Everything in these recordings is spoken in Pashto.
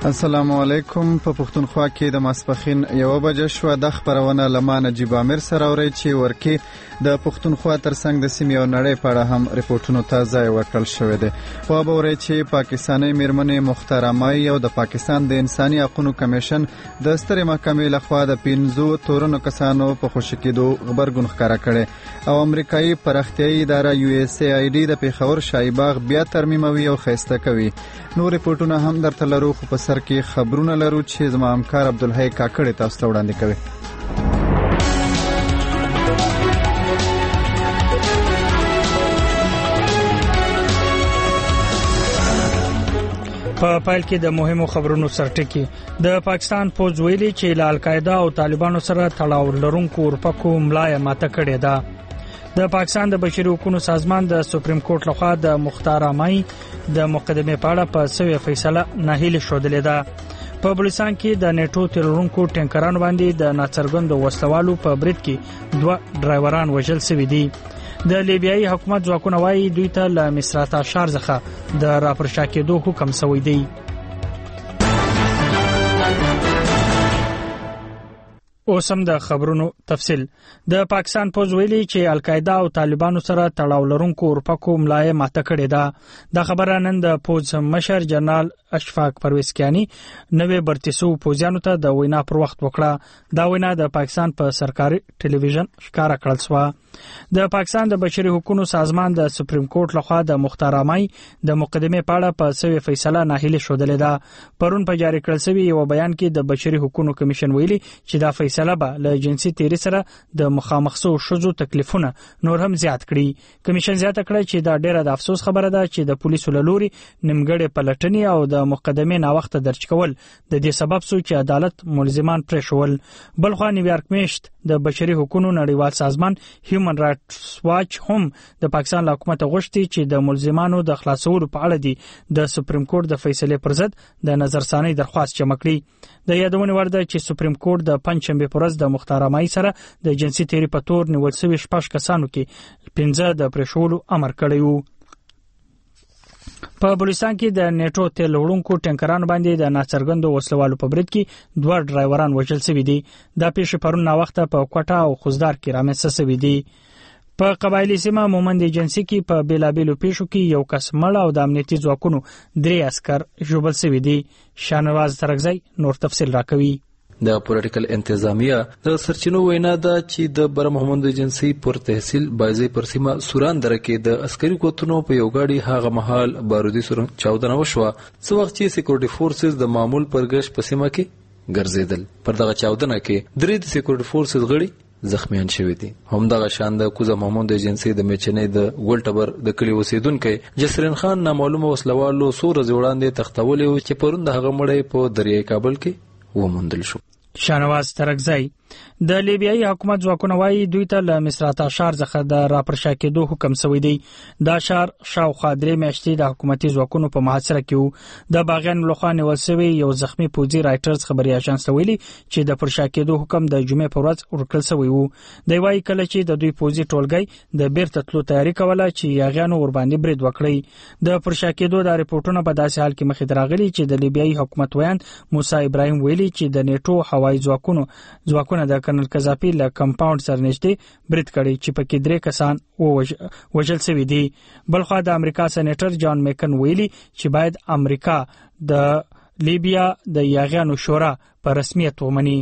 السلام علیکم. په پښتونخوا کې د ماسپخین 1 بجه شو. د خبرونه لمه نجیب عامر سره اوري چې ورکی د پښتونخوا ترڅنګ د سیمې او نړۍ په اړه هم ریپورتونو ته ځای ورکړل شوی دی. خو به اوري چې پاکستاني میرمنې مختار امای او د پاکستان د انساني حقوقو کمیشن د سترې محکمې لخوا د 15 تورنو کسانو په خوشی کېدو غبرګون ښکارا کړي او امریکایي پراختیایي اداره USAID د پیښور شایباغ بیا ترمیموي او خسته کوي. نور ریپورتونه هم درته لرو، خو په سر کې خبرونه لرو چې زما همکار عبدالحی کاکړ تاسو ته وړاندې کوي. په پایل کې د مهمو خبرونو سرټکی د پاکستان فوج ویلي چې له القاعده او طالبانو سره تړاو لرونکو اورپکو ملای ماته کړې ده. د پاکستان د بشري حقوقو سازمان د سپریم کورټ لخوا د مختار امای د مقدمې په اړه په سوي فیصله ناهیلي شودلې ده. په بلوچستان کې د نیټو تیرونکو ټینکرانو باندې د ناڅرګند وسلوالو په برید کې 2 ډرایوران وژل شوي دي. د لیبیایي حکومت ځواکونه وايي دوی ته له مصرات اشار څخه د راپرشا کېدو حکم شوی دی. اوسم د خبرونو تفصیل. د پاکستان فوج ویلي چې القاعده او طالبانو سره تړاو لرونکو اورپکو ملای ماته کړې ده. د خبره نن د فوج مشر جنرال اشفاق پرویز کیانی نوې برتیسو فوجیانو ته د وینا پر وخت وکړه. دا وینا د پاکستان په سرکاري ټلویزیون ښکارا کړل شو. د پاکستان د بشري حقوقو سازمان د سپریم کورټ لخوا د مختار امای د مقدمې په اړه په سوي فیصله ناهیلي شودلې ده. پرون په جاری کړل شوی یو بیان کې د بشري حقوقو کمیشن ویلي چې دا فیصله به له جنسي تیری سره د مخامخ شوو تکلیفونه نور هم زیات کړي. کمیشن زیاته کړی چې دا ډیره د افسوس خبره ده چې د پولیسو لوري نیمګړې پلټنې او د مقدمې ناوخته درج کول د دې سبب شو چې عدالت ملزمان پرېښول. بلخو نیویارک میشت د بشري حقوقو نړیوال سازمان هیومن رائټس واچ هم د پاکستان حکومت غوښتي چې د ملزمانو د خلاصولو په اړه دی د سپریم کورټ د فیصلې پر ضد د نظرثاني درخواست جمع کړي. د یادونه ورده چې سپریم کورټ د پنځشنبه پر ورځ د مختار امای سره د جنسي تیری په تور نیول شوی 6 کسانو کې 15 د پرېښولو امر کړی وو. په بلوچستان کې د نیټو تیل وړونکو ټینکرانو باندې د ناڅرګندو وسلوالو په برید کې 2 ډرایوران وژل شوي دي. دا پیښه پرون ناوخته په کوټه او خوزدار کې رامنځته شوې دي. په قبایلی سیمه مومند ایجنسی کې په بیلابیلو پیښو کې یو کس مړ او د امنیتي ځواکونو 3 عسكر ژوبل شوي دي. شانواز ترغزی نور تفصیل راکوي. د پولیټیکل انتظامیه د سرچینو وینا ده چې د بر محمد ایجنسی پر تحصیل بایزي پر سیمه سوران دره کې د عسکري قوتونو په یو غاډي هغه مهال بارودي سورنګ چاودنه وشوه. څو وخت چې سکیورټي فورسز د معمول پرګش په سیمه کې ګرځیدل. پر دغه چاودنه کې 3 سکیورټي فورسز غړي زخمیان شوي دي. همدغه شان د کوزه محمد ایجنسی د میچنې د ګولټبر د کلی اوسیدونکو جسرین خان نامعلومه وسلوالو سور زوړاندې تختولې چې پرون د هغه مړی په دریای کابل کې وموندل شو. شانواز ترغزی د لیبیایي حکومت ځواکونه وايي دوی ته له مصرات اشار څخه د راپرشا کېدو حکم شوی دی. دا اشار شاوخوا 3 میاشتې د حکومتي ځواکونو په محاصره کې وو. د باغیانو لخوا نیول شوی یو زخمی پوځي رائټرز خبري اژانس ته ویلي چې د پرشا کېدو حکم د جمعې په ورځ ورکړل شوی وو. دی وايي کله چې د دوی پوځي ټولګي د بیرته تلو تیاری کوله چې یاغیانو ور باندې برید وکړي. د پرشا کېدو د ریپورتونو په داسې حال کې مخې ته راغلي چې د لیبیایي حکومت ویان موسی ابراهیم ویلي چې د نیټو هوایي ځواکونه د کرنل قذافي له کمپاوند سره نږدې برید کړی چې پکې 3 کسان وژل شوي دي. بلخو د امریکا سېنیټر جان میکن ویلي چې باید امریکا د لیبیا د یاغیانو شورا په رسمیت ومني.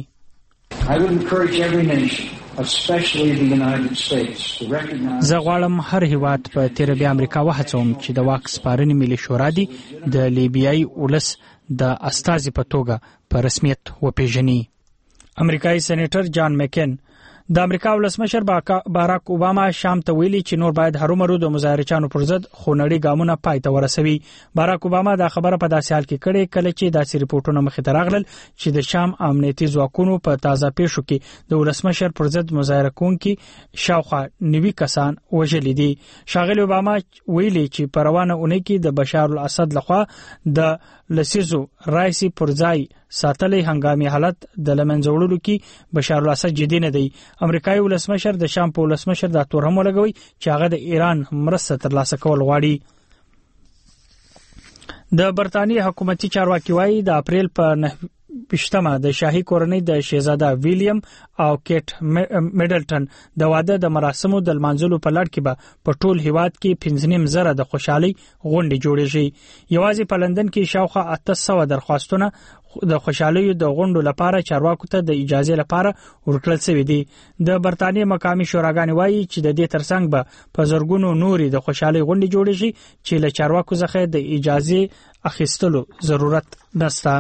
زه غواړم هر هیواد په تیر بیا امریکا وهڅوم چې د واک سپارنې ملي شورا دی د لیبیایي ولس د استازي په توګه په رسمیت وپیژني. امریکایي سېنیټر جان میکن د امریکا ولسمشر باراک اوباما شام ته ویلي چې نور باید هرومرو د مظاهرچانو پر ضد خونړي ګامونه پای ته ورسوي. باراک اوباما دا خبره په داسې حال کې کړې کله چې داسې ریپورتونه مخې ته راغلل چې د شام امنیتي ځواکونو په تازه پیښو کې د ولسمشر پر ضد مظاهره کوونکي شاوخوا 90 کسان وژلي دي. ښاغلي اوباما ویلي چې په روانه اونۍ کې د بشار الاسد لخوا د لسیزو رئیس پر ځای ساتلې هنګامي حالت د لمنځه وړلو کې بشار الاسد جدي نه دی. امریکایي ولسمشر د شام په ولسمشر د تور هم ولګوي چې هغه د ایران مرسته ترلاسه کول غواړي. د برتانیې حکومتي چارواکي وایي د اپریل په 9 د شاهي کورنۍ د شهزاده ویلیام او کیټ میډلټن د واده د مراسمو د لمانځلو په لړ کې به په ټول هیواد کې 15,000 د خوشحالي غونډې جوړېږي. یوازې په لندن کې شاوخوا 800 درخواستونه د خوشحالي د غونډو لپاره چارواکو ته د اجازه لپاره ورکړل شوې دي. د برتانیې مقامي شوراګانې وایي چې د دې ترڅنګ به په زرګونو نوري د خوشحالي غونډې جوړېږي چې له چارواکو څخه د اجازه اخیستلو ضرورت نشته.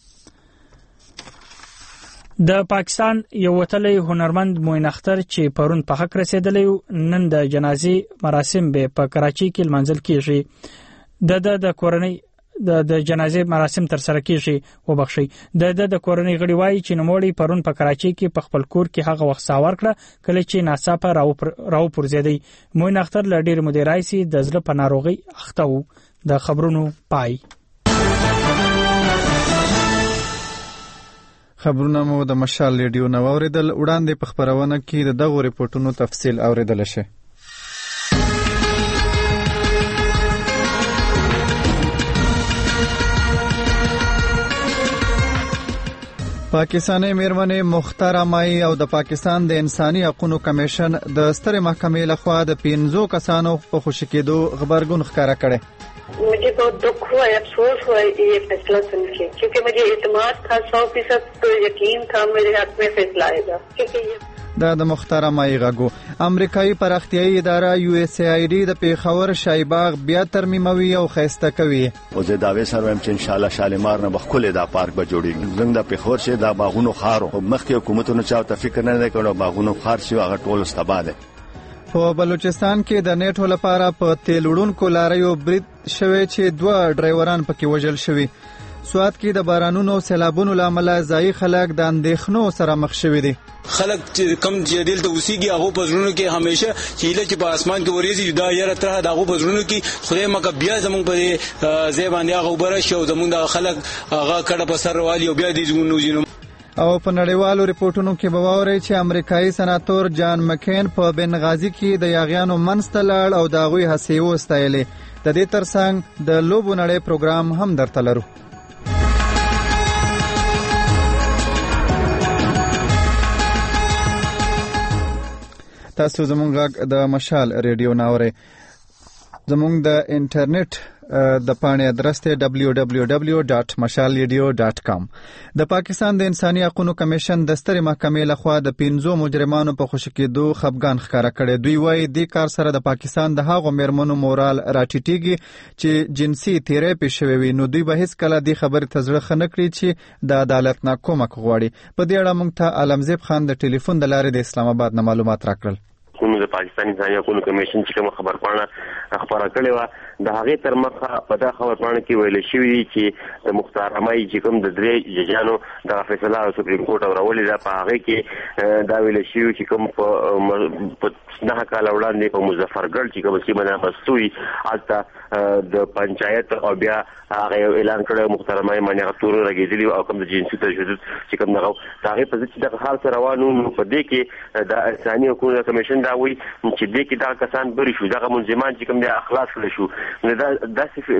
د پاکستان یو وتلی هنرمند موین اختر چې پرون په حق رسیدلی نن د جنازې مراسم به په کراچۍ کې لمانځل کیږي. د کورنۍ د جنازې مراسم تر سره کیږي وبخښي. د کورنۍ غړي وایي چې نوموړی پرون په کراچۍ کې په خپل کور کې هغه وخت ساور کړه کله چې ناڅاپه راو پرځېدی. موین اختر له ډېر مودې راهیسې د زړه په ناروغۍ اخته و. د خبرونو پای. خبرونه مو د مشال ریډیو نو اوریدل. وړاندې په خبرونه کې د دغو ریپورتونو تفصیل اوریدل شي. پاکستاني میرمنې مختار مای او د پاکستان د انساني حقوقو کمیشن د سترې محکمې لخوا د 15 کسانو په خوشی کېدو خبرګون ښکارا کړي. मुझे बहुत दुख हुआ है, अफसोस हुआ है ये फैसला सुन के, क्योंकि मुझे एतमाद था 100% तो यकीन था मेरे हक में फैसला आएगा. क्योंकि د مختار مای غاګو امریکایي پراختیایي اداره USAID د پیښور شایباغ بیا ترمیموي او خسته کوي. او زه دا وې سره چې ان شاء الله شالمار نه بخله دا پارک به جوړیږي. زنګ د پیښور شه دا باغونو خارو مخکې حکومتونو چاته فکر نه کړو باغونو خار شي هغه ټول استباده. په بلوچستان کې د نیټو لپاره په تیل وړونکو لاریو برید شوی چې 2 ډرایوران پکې وژل شوي. سوات کې د بارانونو سیلابونو لامل ځای خلک د اندېښنو سره مخ شوي دي. خلک کم جديل ته اوسېږي هغه پزړونو کې همیشه چیله چې په اسمان کې ورېږي دا یاره تر هغه پزړونو کې خدای مکه بیا زمونږ په زیبان هغه وبره شو زمونږ د خلک هغه کډه په سر والی او بیا دې زمونږ او په نړیوالو ریپورتونو کې به واورئ چې امریکایي سناتور جان مکین په بنغازي کې د یاغیانو منځته لاړ او د هغوی هڅې وستایلې. د دې ترڅنګ د لوبو نړۍ پروګرام هم درته لرو. تاسو زموږ غږ د مشال ریډیو ناوره. زموږ د انټرنیټ د پاڼې ادرس ته www.mashalradio.com. د پاکستان د انساني حقوقو کمیشن د سترې محکمې لخوا د 15 مجرمانو په خوشی کېدو خفګان ښکارا کړی. دوی وایي د کار سره د پاکستان د هغو میرمنو مورال راټیټیږي چې جنسي تیری پېښ شوی وي. نو دوی به هیڅ کله د خبرې ته زړه ښه نه کړي چې د عدالت نه کومک غواړي. په دې اړه موږ ته عالمزیب خان د ټلیفون د لارې د اسلام آباد نه معلومات راکړل. د پاکستان انساني حقوقو کمیشن چې کوم خبرپاڼه خبره کړې و د هغه تر مخه په دا خبرپاڼه کې ویل شوی چې د مختار مای چې کوم د درې ججانو د فیصله سپریم کورټ اورولې ده په هغه کې دا ویل شوی چې کوم په نه کال وړاندې په مظفرګل چې کوم چې باندې بسوي البته د پنچایت او بیا هغه اعلان کړو مختار مای باندې غتور راګېدلی او کوم د جنسي تشدد چې کوم دغه هغه په چې د حال سره روانو په دې کې د انساني حقوقو کمیشن دا وی چې دې کې دا کسان بری شو دغه منظمان چې کوم د اخلاص کړی شو دا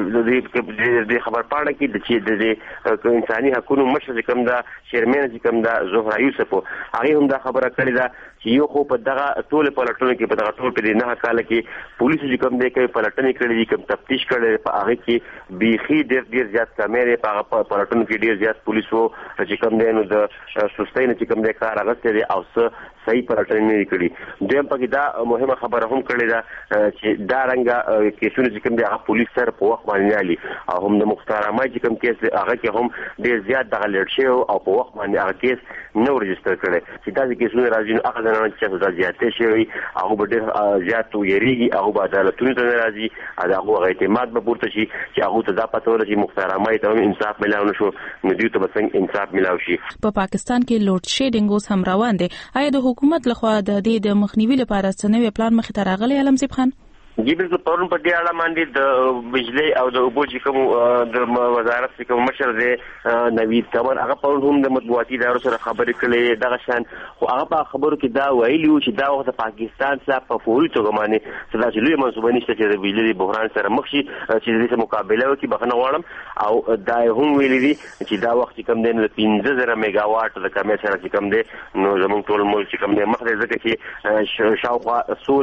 د خبر پاڼه کې د انساني حقوقو مشر کوم دا چیرمن چې کوم دا زهرا یوسف هغه هم دا خبره کړې ده چې یو خو په دغه ټول پلټنو کې په دغه ټول په نه کال کې پولیس چې کوم دی کې پلټنې کړې دي کوم تفتیش کړي په هغه کې بیخي ډېر زیات کیمرې په هغه پلټنو کې ډېر زیات پولیس وو چې کوم دی نو د سستۍ نه چې کوم دی کار هغه ستې او صحیح پلټنې نه کړي. دویم پکې دا مهمه خبره هم کړې ده چې دا رنګه کیسونه چې کوم دی هغه پولیس سره په وخت باندې علي او هم د مختار مای چې کوم کیس هغه کې هم ډېر زیات دغه لړ شي او په وخت باندې هغه کیس نو ريجستر کړي چې دا کیسونه راځي نو هغه نه چې دا زیاتې شي هغه به ډېر زیات ویریږي هغه به عدالتونو ته راځي هغه اعتماد به پورته شي چې هغه ته دا پته ولري چې مختار مای ته انصاف ملاو نشو نو دوی ته به څنګه انصاف ملاو شي. په پاکستان کې لوډ شیډینګ اوس هم روان دی. آیا د حکومت لخوا د دې د مخنیوي لپاره څه نوې پلان مخې ته راغلی علمزیب خان؟ بالکل پرون په دې اړه باندې د بجلی او د اوبو چې کوم د وزارت چې کوم مشر دی نوید قمر هغه پرون هم د مطبوعاتي ادارو سره خبرې کړې دغه شان خو هغه په خبرو کې دا ویلي چې دا وخت پاکستان سره په فوري توګه باندې چې د لوی منصوبه نشته چې د بجلی بحران سره مخ شي چې د دې مقابله وکړي بخنه غواړم او دا هم ویلي دي چې دا وخت کوم دی د 15000 میگاواټ د کمې سره چې کوم دی نو زموږ ټول ملک چې کوم دی مخ دې ځکه چې شاوخوا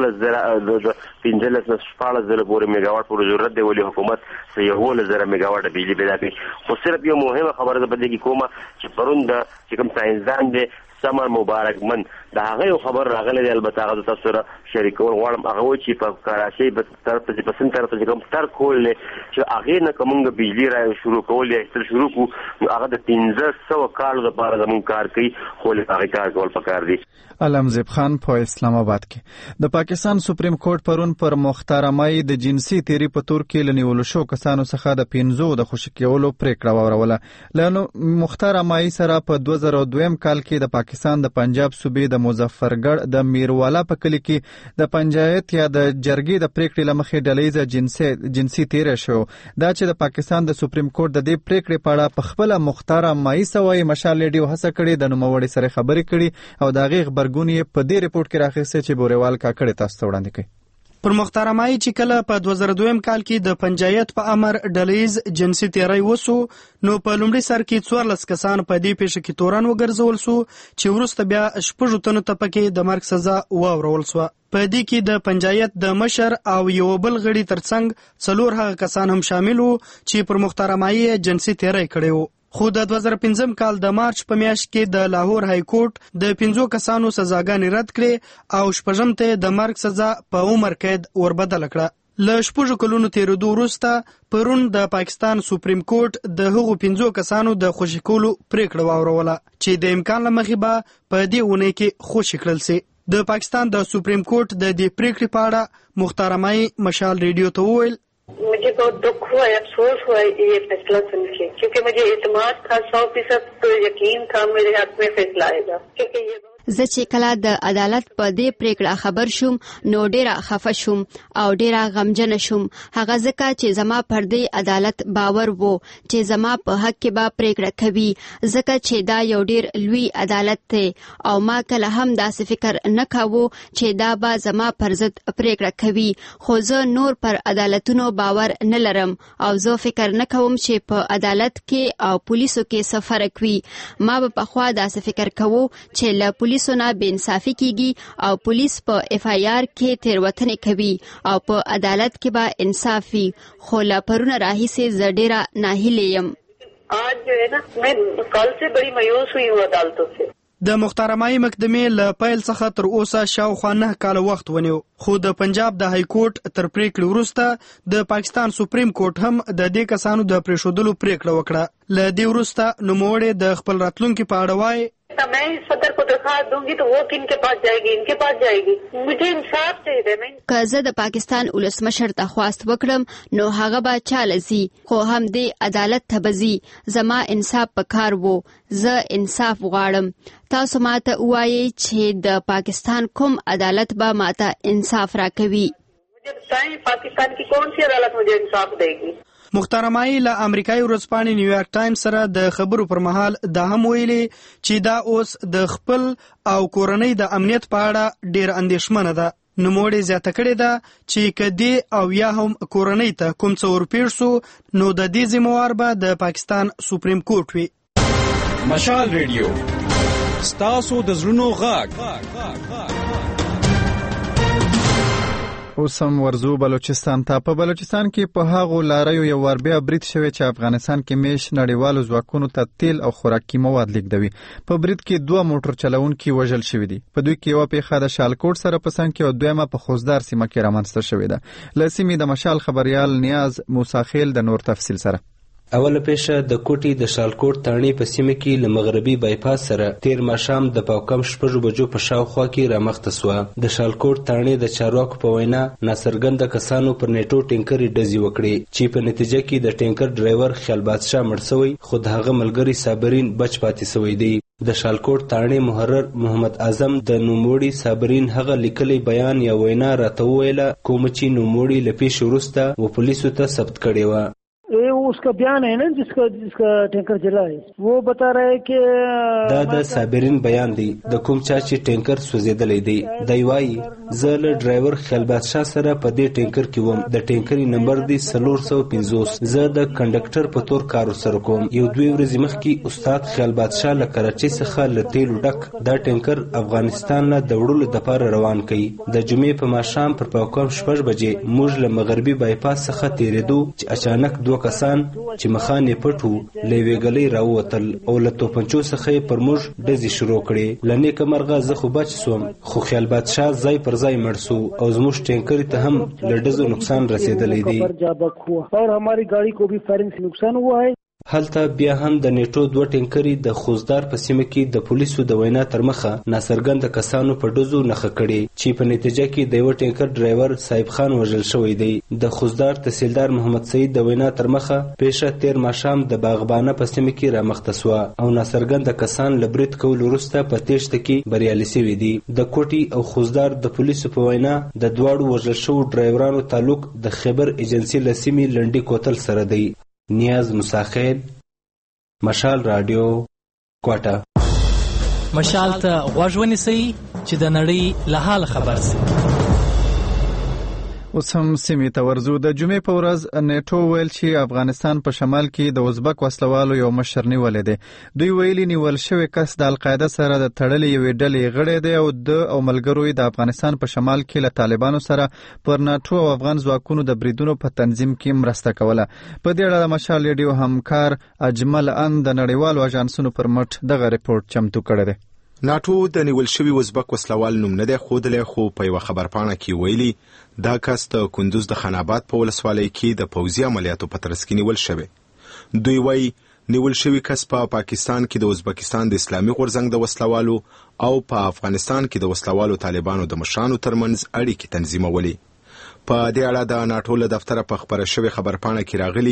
16000 14,000 پورې میگاواټ پورې ضرورت دی ولې حکومت 11,000 میگاواټ بجلی پیدا کړي خو صرف یو مهمه خبره ده بده کې کومه چې پرون د چې کوم ساينسدان دی سمر مبارکمن دا هغه یو خبر راغلی دی البته هغه تاسو سره شریکول غواړم هغه و چې په کراچۍ په طرف ته پسند طرف ته کوم تر کول چې هغه نه کومه بجلی را شروع کول یا شروع کو هغه د 1500 کال لپاره زموږ کار کوي خو هغه کار کول پکار دی علمزیب خان په اسلام آباد کې د پاکستان سپریم کورټ پرون پر محترمای د جنسي تیری په تور کې لنیول شو کسانو څخه د 15 د خوشی کېولو پریکړه وروله لنو محترمای سره په 2002 کال کې د پاکستان د پنجاب صوبې د مظفرګړ د میروالا په کلی کې د پنجایت یا د جرګې د پریکړې لمخې ډلېزه جنسي تیر شو دا چې د پاکستان د سپریم کورټ د دې پریکړې په اړه په خپل محترمای سوي مشال لیډیو هڅه کړې د نوموړي سره خبرې کړي او دا غیغ برګونی په دې ریپورت کې راخسته چې بوريوال کاکړه تاسو وړاندې کړي پر محترمای چې کله په 2002 کال کې د پنجایت په امر ډلیز جنسي تیری وسو نو په لومړي سر کې 14 کسان په دې پیښه کې تورن وګرځول سو چې وروسته بیا شپږ تنو ته پکې د مرګ سزا واورول سو په دې کې د پنجایت د مشر او یو بل غړي ترڅنګ څلور هغه کسان هم شامل وو چې پر محترمای جنسي تیری کړی وو خو د 2015 کال د مارچ په میاشت کې د لاهور های کورټ د 15 کسانو سزاګانې رد کړې او شپږم ته د مرګ سزا په عمر قید وربدل کړه ل شپږ کلونو تیرېدو وروسته پرون د پاکستان سپریم کورټ د هغو 15 کسانو د خوشی کولو پریکړه واوروله چې د امکان لمخې به په دې ونه کې خوشی کړل سي د پاکستان د سپریم کورټ د دې پریکړې په اړه محترمای مشال ریډیو ته وویل मुझे बहुत दुख हुआ है अफसोस हुआ है ये फैसला सुन के क्योंकि मुझे एतमाद था 100% तो यकीन था मेरे हाथ में फैसला आएगा क्योंकि ये زه چې کله د عدالت په دې پریکړه خبر شوم نو ډیره خفه شوم او ډیره غمجن شوم هغه ځکه چې زما پر دې عدالت باور وو چې زما په حق کې به پریکړه کوي ځکه چې دا یو ډیر لوی عدالت دی او ما کله هم داسې فکر نه کاوه چې دا به زما پر ضد پریکړه کوي خو زه نور پر عدالتونو باور نه لرم او زه فکر نه کوم چې په عدالت کې او پولیسو کې څه فرق وي ما به پخوا داسې فکر کوو چې له پولیسو نه بې انصافي کیږي او پولیس په اف آی آر کې تیروتنې کوي او په عدالت کې به انصاف وي خو لا پرونه راهیسې زه ډیره ناهیلې یم आज जो है ना मैं कल से बड़ी मायूस हुई हूँ अदालतों से د محترمای محکمې له پیل څخه تر اوسه شاوخوا 9 کال وخت ونیو خو د پنجاب د های کورټ تر پریکړې وروسته د پاکستان سپریم کورټ هم د دې کسانو د پریښودلو پریکړه وکړه له دې وروسته نوموړی د خپل راتلونکي په اړه وایي मैं इस सदर को दरखास्त दूंगी तो वो किन के पास जाएगी इनके पास जाएगी मुझे इंसाफ चाहिए که زه د پاکستان ولسمشر ته خواست وکړم نو هغه به چاله زی خو هم دې عدالت ته بزي زما انصاف پکار وو زه انصاف غواړم تاسو ماته وایي چې د پاکستان کوم عدالت به ماته انصاف راکوي मुझे बताएं पाकिस्तान की कौन सी अदालत मुझे इंसाफ देगी محترمای له امریکایي ورځپاڼې نیویارک ټایمز سره د خبرو پر مهال دا هم ویلي چې دا اوس د خپل او کورنۍ د امنیت په اړه ډیر اندېښمنه ده نوموړی زیاته کړې ده چې کدی او یا هم کورنۍ ته کوم څه ورپېښ سو نو د دې ذمہوار به د پاکستان سپریم کورټ وي مشال ریډیو ستاسو د زړونو غږ اوسم ورزو بلوچستان ته په بلوچستان کې په هغو لاریو یو ور بیا برید شوی چې افغانستان کې میش نړیوالو ځواکونو ته تیل او خوراکي مواد لیږدوي په برید کې 2 موټر چلونکي وژل شوي دي په دوی کې یو پیښه د شالکوټ سره په څنګ کې او دویمه په خوزدار سیمه کې رامنځته شوې ده له سیمې د مشال خبريال نیاز موساخیل د نور تفصیل سره اوله پیښه د کوټي د شالکوټ تاڼې په سیمه کې له مغربي بایپاس سره تیر ماښام د پاوکم 6 بجو په شاوخوا کې رامخته سوه د شالکوټ تاڼې د چارواکو په وینا ناڅرګنده کسانو پر نیټو ټینکرې ډزې وکړې چې په نتیجه کې د ټینکر ډرایور خیال بادشاه مړ شوی خو د هغه ملګری صابرین بچ پاتې شوی دی د شالکوټ تاڼې محرر محمد اعظم د نوموړي صابرین هغه لیکلی بیان یا وینا راته وویله کوم چې نوموړي له پیښې وروسته و پولیسو ته ثبت کړې وه. उसका बयान है ना जिसका टैंकर जला है वो बता रहा है कि دا د صابرین بیان دی د کوم چا چې ټینکر سوځیدلی دی. دی وایي زه له ډرایور خیال بادشاه سره په دې ټینکر کې وم. د ټینکر نمبر دی 450. زه د کنډکټر په تور کار سره کوم. یو 2 ورځې مخکې استاد خیال بادشاه له کراچۍ څخه له تیلو ډک دا ټینکر افغانستان له د وړلو دپاره روان کړي. د جمعې په ماښام پر پاوکم 6 بجې موږ له مغربي بایپاس څخه تېرېدو چې اچانک 2 کسان چې مخانې پټو له یوې ګلۍ راووتل او له توپنچو څخه یې پر موږ ډزې شروع کړې. له نیکه مرغه زه خو بچ سوم خو خیال بادشاه ځای پر ځای مړ سو او زموږ ټینکر ته هم له ډزو نقصان رسېدلی دی. هلته بیا هم د نیټو 2 ټینکرې د خوزدار په سیمه کې د پولیسو د وینا تر مخه ناڅرګنده کسانو په ډزو نښه کړې چې په نتیجه کې د یو ټینکر ډرایور صاحب خان وژل شوی دی. د خوزدار تحصیلدار محمد سعید د وینا تر مخه پیښه تیر ماښام د باغبانه په سیمه کې رامخته سوه او ناڅرګنده کسان له برید کولو وروسته په تیښته کې بریالي سوي دي. د کوټي او خوزدار د پولیسو په وینا د دواړو وژل شوو ډرایورانو تعلق د خیبر ایجنسي له سیمې لنډي کوتل سره دی. نیاز مساخیل، مشال رادیو، کوټه. مشال ته غوږ ونیسئ چې د نړۍ له حال خبر شئ. اوس هم سیمې ته ورځو. د جمعې په ورځ نیټو ویل چې افغانستان په شمال کې د ازبک وسلوالو یو مشر نیولی دی. دوی ویلي نیول شوی کس د القاعده سره د تړلې یوې ډلې غړی دی او د او ملګرو د افغانستان په شمال کې له طالبانو سره پر ناټو او افغان ځواکونو د بریدونو په تنظیم کې مرسته کوله. په دې اړه د مشال ریډیو همکار اجمل ان د نړیوالو اژانسونو پر مټ دغه ریپورت چمتو کړی دی. ناټو د نیول شوي ازبک وسلوال نوم نه دی ښودلی خو په یوه خبرپاڼه کې ویلي دا کس د کندوز د خاناباد په ولسوالۍ کې د پوځي عملیاتو په ترڅ کې نیول شوی. دوی وایي نیول شوي کس په پاکستان کې د ازبکستان د اسلامي غورځنګ د وسلوالو او په افغانستان کې د وسلوالو طالبانو د مشرانو ترمنځ اړیکې تنظیمولي. په دې اړه د ناټو له دفتره په خبره شوې خبرپاڼه کې راغلي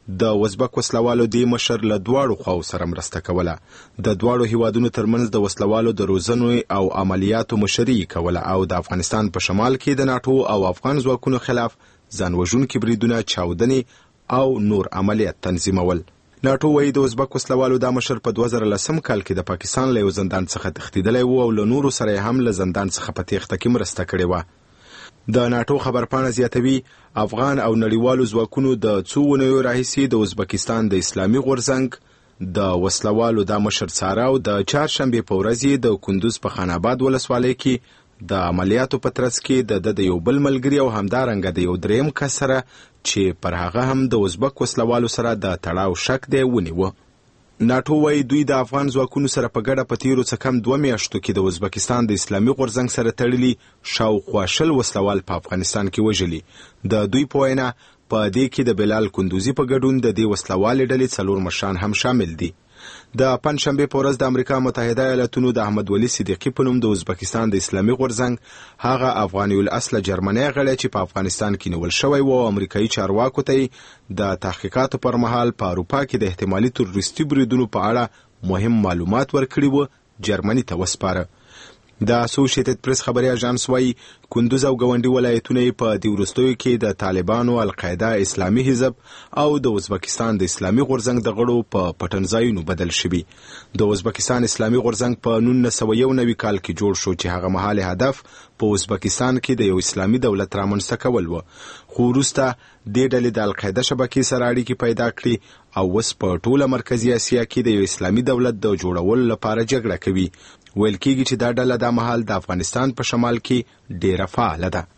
د ازبک وسلوالو د مشر له دواړو خواو سره مرسته کوله. د دواړو هیوادونو ترمنځ د وسلوالو د روزنې او عملیاتو مشري کوله او د افغانستان په شمال کې د ناټو او افغان ځواکونو خلاف ځان وژونکي بریدونه، چاودنې او نور عملیات تنظیمول. ناټو وایي د ازبک وسلوالو دا مشر په 2010 کال کې د پاکستان له یو زندان څخه تښتېدلی و او له نورو سره هم له زندان څخه په تېښته کې مرسته کړې وه. د ناټو خبرپاڼه زیاتوي افغان او نړیوالو ځواکونو د څو اونیو راهیسې د ازبکستان د اسلامي غورځنګ د وسلوالو دا مشر څاره او د چهارشنبې په ورځ د کندوز په خاناباد ولسوالۍ کې د عملیاتو په ترڅ کې د یو بل ملګري او همدارنګه د یو دریم کس سره چې پر هغه هم د ازبک وسلوالو سره د تړاو شک دی ونیوه. ناټو وایي دوی د افغان ځواکونو سره په ګډه په تیرو څه کم 2 میاشتو کې د ازبکستان د اسلامي غورځنګ سره تړلي شاوخوا 100 وسلوال په افغانستان کې وژلي. د دوی په وینا په دې کې د بلال کندوزي په ګډون د دې وسلوالې ډلې 4 مشران هم شامل دي. د پنځشنبې په ورځ د امریکا متحده ایالاتونو د احمد ولي صدیقي په نوم د ازبکستان د اسلامي غورځنګ هغه افغاني الاصل جرمني غړی چې په افغانستان کې نیول شوی و امریکایي چارواکو ته د تحقیقاتو پر مهال په اروپا کې د احتمالي تروریستي بریدونو په اړه مهم معلومات ورکړي و جرمني ته وسپاره. د اسوسییټډ پریس خبري اژانس وايي کندوز او ګاونډي ولایتونه په دې وروستیو کې د طالبانو، القاعده، اسلامي حزب او د ازبکستان د اسلامي غورځنګ د غړو په پټنځایونو بدل شوي. د ازبکستان اسلامي غورځنګ په 1991 کال کې جوړ شو چې هغه مهال هدف په ازبکستان کې د یو اسلامي دولت رامنځته کول و. خو وروسته دې ډلې د القاعده شبکې سره اړیکې پیدا کړې او اوس په ټوله مرکزي اسیا کې د یو اسلامي دولت د جوړولو لپاره جګړه کوي. ویل کېږي چې دا ډله د مهال د افغانستان په شمال کې ډیره فعاله ده.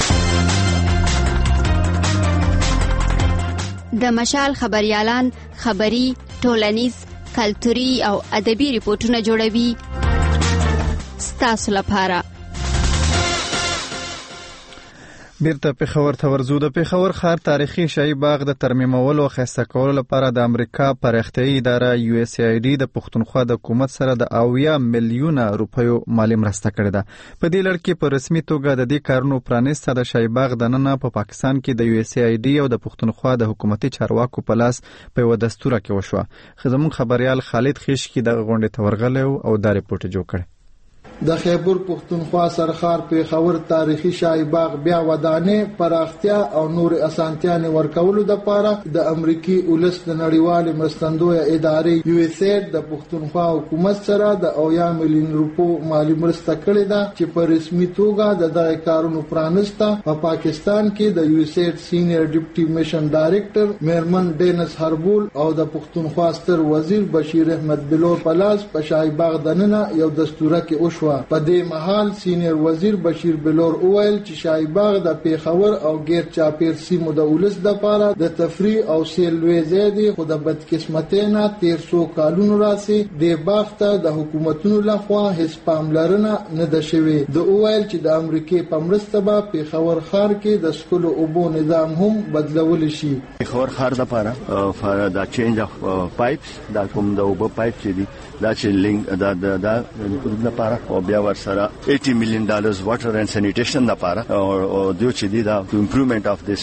د مشال خبريالان خبري، ټولنیز، کلتوري او ادبي ریپورتونه جوړوي ستاسو لپاره. بیرته پېښور ته ورځو. د پېښور ښار تاریخي شاهي باغ د ترمیمولو او ښایسته کولو لپاره د امریکا پراختیایي اداره USAID د پښتونخوا د حکومت سره د 80 میلیونه روپیو مالي مرسته کړې ده. په دې لړ کې په رسمي توګه د دې کارونو پرانیسته د شاهي باغ دننه په پاکستان کې د USAID او د پښتونخوا د حکومتي چارواکو په لاس په یوه دستوره کې وشوه. زموږ خبريال خالد خیشکی دغه غونډې ته ورغلی او دا رپورټ جوړ کړی. د خیبر پښتونخوا سرخار پېښور تاریخي شاهي باغ بیا ودانې پراختیا او نور اسانتیاں ورکولو د پاره د امریکای ولس د نړیوال مرستندوی ادارې USAID د پښتونخوا حکومت سره د 80 میلیون روپو مالی مرسته کړې ده چې په رسمي توګه د دغه کارونو پرانسته په پاکستان کې د USAID سینیئر ډیپټي میشن ډایریکټر میرمن ډینس هربول او د پښتونخوا ستر وزیر بشیر احمد بلور پلاس په شاهي باغ دننه یو دستوره کې وشو. په دې مهال سینیئر وزیر بشیر بلور اویل چې شاهي باغ د پېښور او غیر چاپیر سیمو د ولس د پاره د تفریح او سیل لوی ځای دی، خو د بدقسمتۍ نه 1300 کالونو راسي د باغ ته د حکومتونو لخوا هیڅ پاملرنه نه ده شوې. د اویل چې د امریکای په مرسته به پېښور ښار کې د سکولو اوبو نظام هم بدلول شي. پېښور ښار د پاره د چینج اف پایپس د کوم د اوبو پایپ چې دي دا چې لینک د لپاره بیا ور سره $80 million water and sanitation لپاره او دوی چې دی دا to improvement of this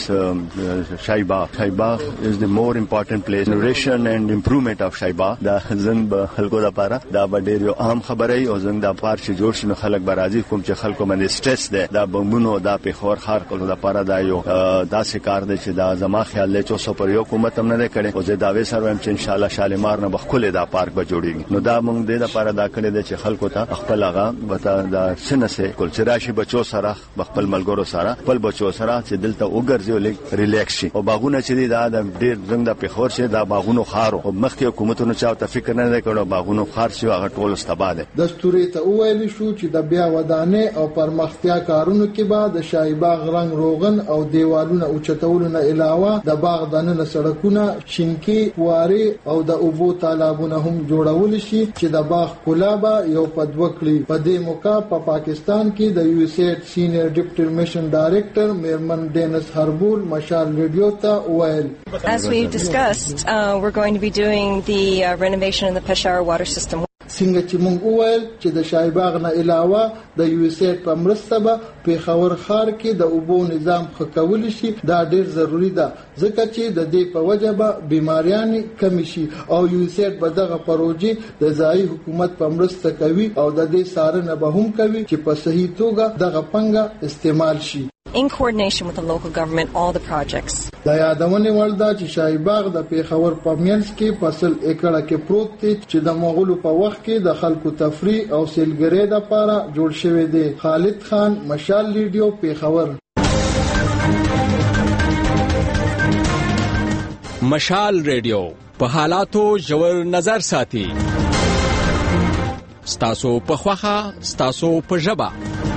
شاهي باغ is the more important place innovation and improvement of شاهي باغ دا زنګ به خلکو لپاره دا به ډېر یو عام خبره ای او زنګ دا پار چې جوړ شنو خلک به راضي کوم چې خلکو باندې سټرس ده دا بمونو دا پېښور ښار کولو لپاره دا یو داسې کار دی چې دا زما خیال دی چې اوس پر یو حکومت هم نه کړي او زه دا وې سره هم چې ان شاء الله شالمار نه بخله دا پارک به جوړیږي. نو دا موږ دې لپاره دا کړی دی چې خلکو ته خپل هغه وتا دا سنسه کول چې راشي بچو سره خپل ملګرو سره خپل بچو سره چې دلته وګرځي او ریلیکس شي او باغونه چې دی دا ډېر زنګ د پېښور شه دا باغونو خارو او مخکې حکومتونو چاته فکر نه کړو باغونو خار شي هغه ټول استباده. دستوري ته ویل شو چې د بیا ودانې او پرمختیا کارونو کې بعد شاهي باغ رنگ روغن او دیوالونه اوچتولو نه علاوه د باغ دننه سړکونه شینکی واري او د اوبو تالابونه هم جوړول شي چې د باغ کلابه یو پدوکړي. په دې موقع په پاکستان کې د USAID سینیئر ډیپټي میشن ډایریکټر میرمن ډینس هربول مشال ریډیو ته ویل. As we've discussed, we're going to be doing the renovation of the Peshawar water system. څنګه چې موږ وویل چې د شاهي باغ نه علاوه د USAID په مرسته به پېښور ښار کې د اوبو نظام ښه کول شي. دا ډېر ضروری ده ځکه چې د دې په وجه به بیماریان کم شي او USAID به دغه پروژې د ځایي حکومت په مرسته کوي او د دې څارنه به هم کوي چې په صحیح توګه دغه پنګه استعمال شي. In coordination with the local government, all the projects. دا یادونه ولدا چې شاهي باغ د پېښور په مینس کې فصل ایکړه کې پروت دی چې د مغولو په وخت کې د خلکو تفریح او سیلګرۍ لپاره جوړ شوی دی. خالد خان مشال ریډیو پېښور. مشال ریډیو په حالاتو ژور نظر ساتي. ستاسو په خوخه ستاسو په ژبه.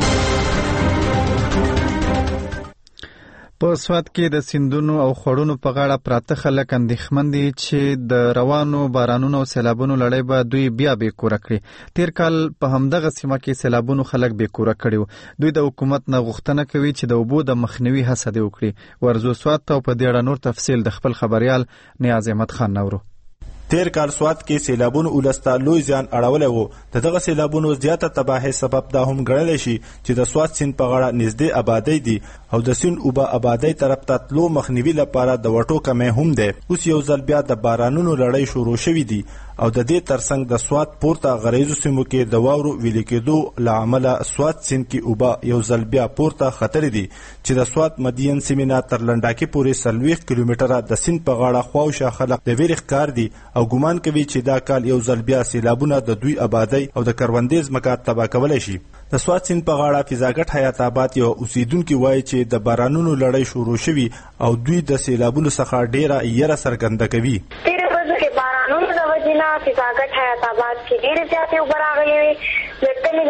په سواد کې د سیندونو او خړونو په غاړه پراته خلک اندېښمن دي چې د روانو بارانونو او سیلابونو لړۍ به دوی بیا بې کوره کړي. تیر کال په همدغه سیمه کې سیلابونو خلک بې کوره کړي وو. دوی د حکومت نه غوښتنه کوي چې د اوبو د مخنیوي هڅه دې وکړي. ورزو سواد ته په دې اړه نور تفصیل د خپل خبريال نیاز احمد خان نورو. تیر کال سواد کې سیلابونو ولستا لوی ځان اړولې وو. دغه سیلابونو زیاته تباہي سبب دا هم ګڼل شي چې د سواد سیند په غاړه نږدې آبادی دي او د سیند اوبه آبادی طرف ته تلو مخنیوي لپاره د وټو کمې هم ده. اوس یو ځل بیا د بارانونو لړۍ شروع شوې دي او د دې ترڅنګ د سواد پورته غریزو سیمو کې د واورو ویلې کېدو له امله سواد سیند کې اوبه یو ځل بیا پورته خطر دي چې د سواد مدین سیمه تر لنډاکي پورې 40 کیلومتره د سیند په غاړه خواوشا خلک د ویری ښکار دي او ګومان کوي چې دا کال یو ځل بیا سیلابونه د دوی آبادی او د کروندې ځمکه تباه کولای شي. د سواد سیند په غاړه فضاګټ حیات آباد یو اوسیدونکو وایي چې د بارانونو لړۍ شروع شوي او دوی د سیلابونو څخه ډیره یره څرګنده کوي. بارانونو د وجې نه فضاګټ حیات آباد کې ډېرې زیاتې اوبه راغلې وې. د کلي د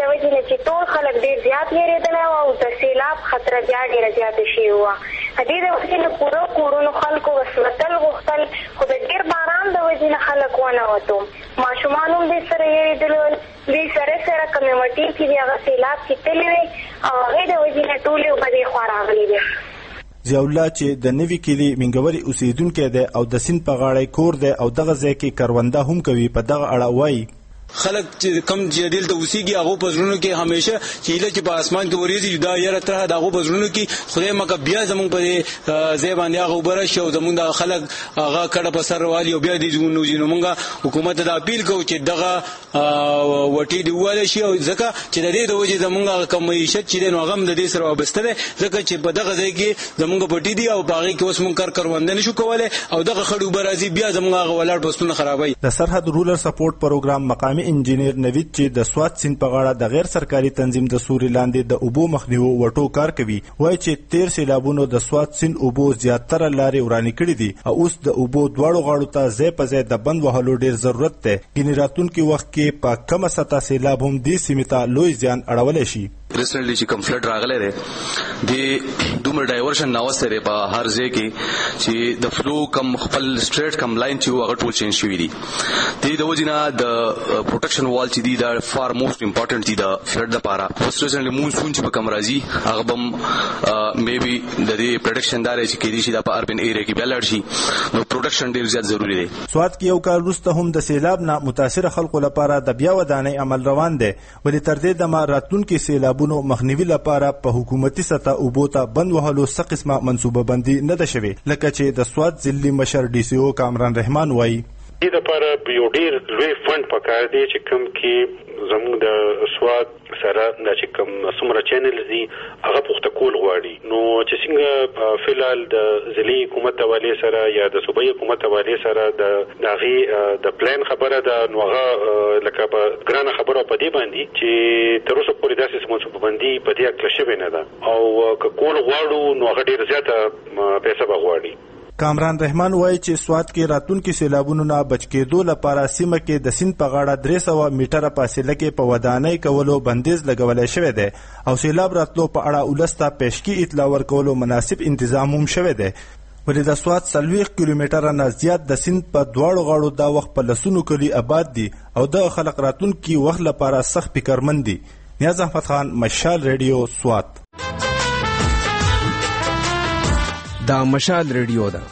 د وجې نه چې ټول خلک ډېر زیات یېرېدلی وو او د سیلاب خطره بیا ډېره زیاته شوې وه. د دې د وجې نه پوره کورونو خلکو وسوتل غوښتل خو د ډېر باران د وجې نه خلک ونوتو. ماشومان هم دې سره یېرېدلي ول. دوی سره سره کومې مټې چې دي هغه سیلاب کې تللې وې او هغې د وجې نه ټولې اوبه دې خوا راغلي دي. ضیاءالله چې د نوي کلي منګوري اوسیدونکی دی او د سیند په غاړه کور دی او دغه ځای کې کرونده هم کوي، په دغه اړه وایي خلک چې کم چې دلته اوسېږي هغو په زړونو کې همیشه چې هیله چې په اسمان کې وریځي دا یره ترخه د هغو په زړونو کې خدای مکه بیا زمونږ په دې ځای باندې هغه اوبه راشي او زمونږ د خلک هغه کډه په سر والي او بیا دې نو مونږ حکومت ته دا اپیل کوو چې دغه وټې دې ووالی شي او ځکه چې د دې د وجې زمونږ کوم معیشت چې دی نو هغه هم د دې سره وابسته دی ځکه چې په دغه ځای کې زمونږ پټي دي او په هغې کې اوس مونږ کرونده نشو کولی او دغه خړې اوبه راځي بیا زمونږ هغه ولاړ پوسټونه خرابوي. د سرحد رولر سپورټ پروګرام مقامي انجینیر نوید چې د سوات سیند په غاړه د غیر سرکاري تنظیم د سوري لاندې د اوبو مخنیوي وټو کار کوي، وایي چې تیر سیلابونو د سوات سیند اوبو زیاتره لارې ورانې کړي دي او اوس د اوبو دواړو غاړو ته ځای په ځای د بند وهلو ډیر ضرورت دی. ګینې راتلونکي وخت کې په کمه سطحه سیلاب هم دې سیمې ته لوی زیان اړولی شي. ریسنټلی چې کوم فلډ راغلی دی د دومره ډایورشن ناوستی دی په هر ځای کې چې د فلو کم خپل سټریټ کم لاین چې هغه ټول چینج شوي دي. د وجې نه د پروټیکشن وال چې دي دا فار موسټ امپورټنټ دي د فلډ دپاره. اوس ریسنټلی مونسون چې په کم راځي هغه به میبي د دې پروټیکشن دا دی چې کیدای شي دا په اربن ایریا کې بیا لاړ شي نو پروټیکشن ډېر زیات ضروري دی. سوات کې یو کال وروسته هم د سیلاب نه متاثره خلکو لپاره د بیا ودانۍ عمل روان دی، ولې تر دې دمه راتلونکي سیلاب مخنیوي لپاره په حکومتي سطح اوبو ته بند وهلو څه قسمه منصوبه بندي نه ده شوې، لکه چې د سوات ضلعي مشر ډي سي او کامران رحمان وایي دې لپاره یو ډېر لوی فنډ پکار دی چې کوم کې زموږ د سوات سره دا چې کوم څومره چینلز دي هغه پوښته کول غواړي. نو چې څنګه فلحال د ضلعي حکومت حوالې سره یا د صوبایي حکومت حوالې سره د هغې د پلان خبره ده نو هغه لکه په ګرانه خبره په دې باندې چې تر اوسه پورې داسې منصوبه بندي په دې هکله شوې نه ده او که کول غواړو نو هغه ډېر زیاته پیسه به غواړي. کامران رحمان وایي چې سوات کې راتلونکي سیلابونو نه بچ کېدو لپاره سیمه کې د سیند په غاړه 300 میټره فاصله کې په ودانۍ کولو بندیز لګولی شوی دی او سیلاب راتلو په اړه ولس ته پیشکي اطلاع ورکولو مناسب انتظام هم شوی دی. ولې د سوات 40 کیلومتره نه زیات د سیند په دواړو غاړو دا وخت په لسونو کلي آباد دي او دغه خلک راتلونکي وخت لپاره سخت فکرمند دي. نیاز احمد خان، مشال ریډیو، سوات. دا مشال ریډیو ده.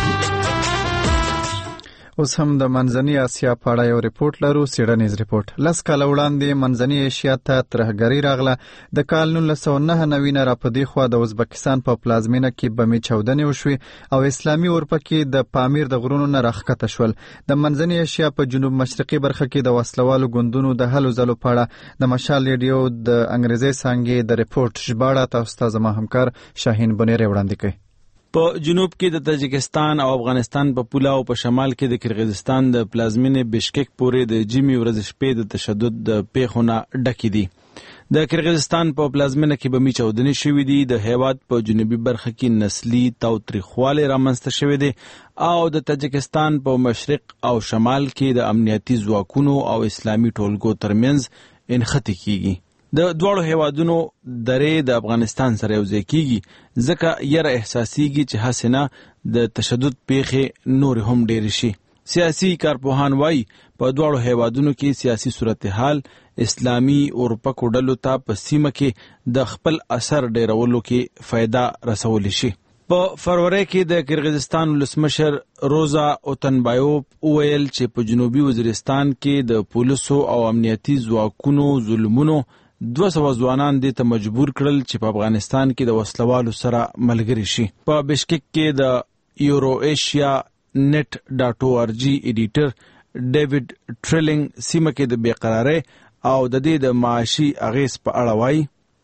اوس هم د منځنۍ اسیا په اړه یو ریپورت لرو، څېړنیز ریپورت. 10 کاله وړاندې منځنۍ ایشیا ته ترهګري راغله. د کال 1999 نه راپدې خوا د ازبکستان په پلازمینه کې بمي چاودنې وشوې او اسلامي اروپا کې د پامیر د غرونو نه راښکته شول. د منځنۍ ایشیا په جنوب مشرقي برخه کې د وسلوالو ګوندونو د هلو ځلو په اړه د مشال ریډیو د انګریزي څانګې د ریپورت ژباړه تاسو ته زما همکار شاهین بنيري وړاندې کوي. په جنوب کې د تاجکستان او افغانستان په پوله او په شمال کې د کرغیزستان د پلازمینې بشکک پورې د جمی ورځ شپې د تشدد د پیښو نه ډکې دي. د کرغیزستان په پلازمینه کې بمي چاودنې شوې دي. د هیواد په جنوبي برخه کې نسلي تاوتریخوالی رامنځته شوی دی او د تاجکستان په مشرق او شمال کې د امنیتي ځواکونو او اسلامي ټولګو ترمنځ انختی کیږي. د دواړو هیوادونو درې د افغانستان سره یو ځای کیږي ځکه یره احساسیږي چې هسې نه د تشدد پیښې نور هم ډېرې شي. سیاسي کارپوهان وایي په دواړو هیوادونو کې سیاسي صورتحال اسلامي اروپا ډلو ته په سیمه کې د خپل اثر ډیرولو کې فایده رسولی شي. په فروری کې د کرغیزستان ولسمشر روزا اوتنبایوف وویل چې په جنوبي وزیرستان کې د پولیسو او امنیتي ځواکونو ظلمونو 200 ځوانان دې ته مجبور کړل چې په افغانستان کې د وسلوالو سره ملګري شي. په بشکک کې د یورو ایشیا نت ډاټ او ار جی ایډیټر ډیوډ ټریلینګ سیمه کې د بیقرارۍ او د دې د معاشي اغیز په اړه وایي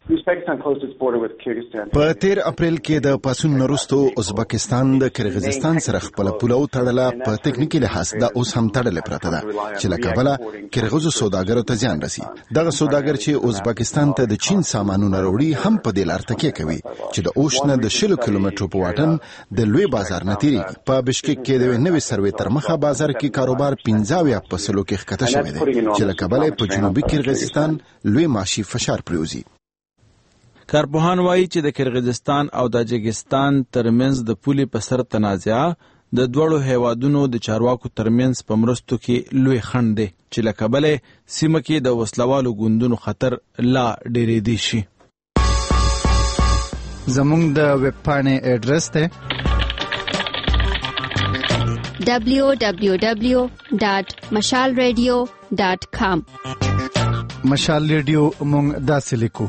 په تیر اپریل کې د پاسون نورستو ازبکستان د کرغیزستان سره خپل پوله تړله په ټکنیکی لحاظ دا اوس هم تړلې پراته ده چې لکبله کرغیزو سوداګرو ته زیان رسي. دغه سوداګر چې ازبکستان ته د چین سامانونه وروړي هم په دې لار تکیه کوي چې د اوشنه د 60 کیلومترو په واټن د لوی بازار نه تیریږي. په بشکک کې د نوې سروې تر مخه بازار کې کاروبار 15% کې ښکته شوی دی چې لکبله په جنوبي کرغیزستان لوی معاشي فشار پریوزي. کارپوهان وایي چې د کرغیزستان او تاجکستان ترمنځ د پولې په سر تنازعه د دوړو هیوادونو د چارواکو ترمنځ په مرستو کې لوی خنډ دی چې له کبله سیمه کې د وسلوالو ګوندونو خطر لا ډېرېدی شي. زموږ د ویب پاڼې اډرس دی www.mashalradio.com. مشال ریډیو مونږ داسې لیکو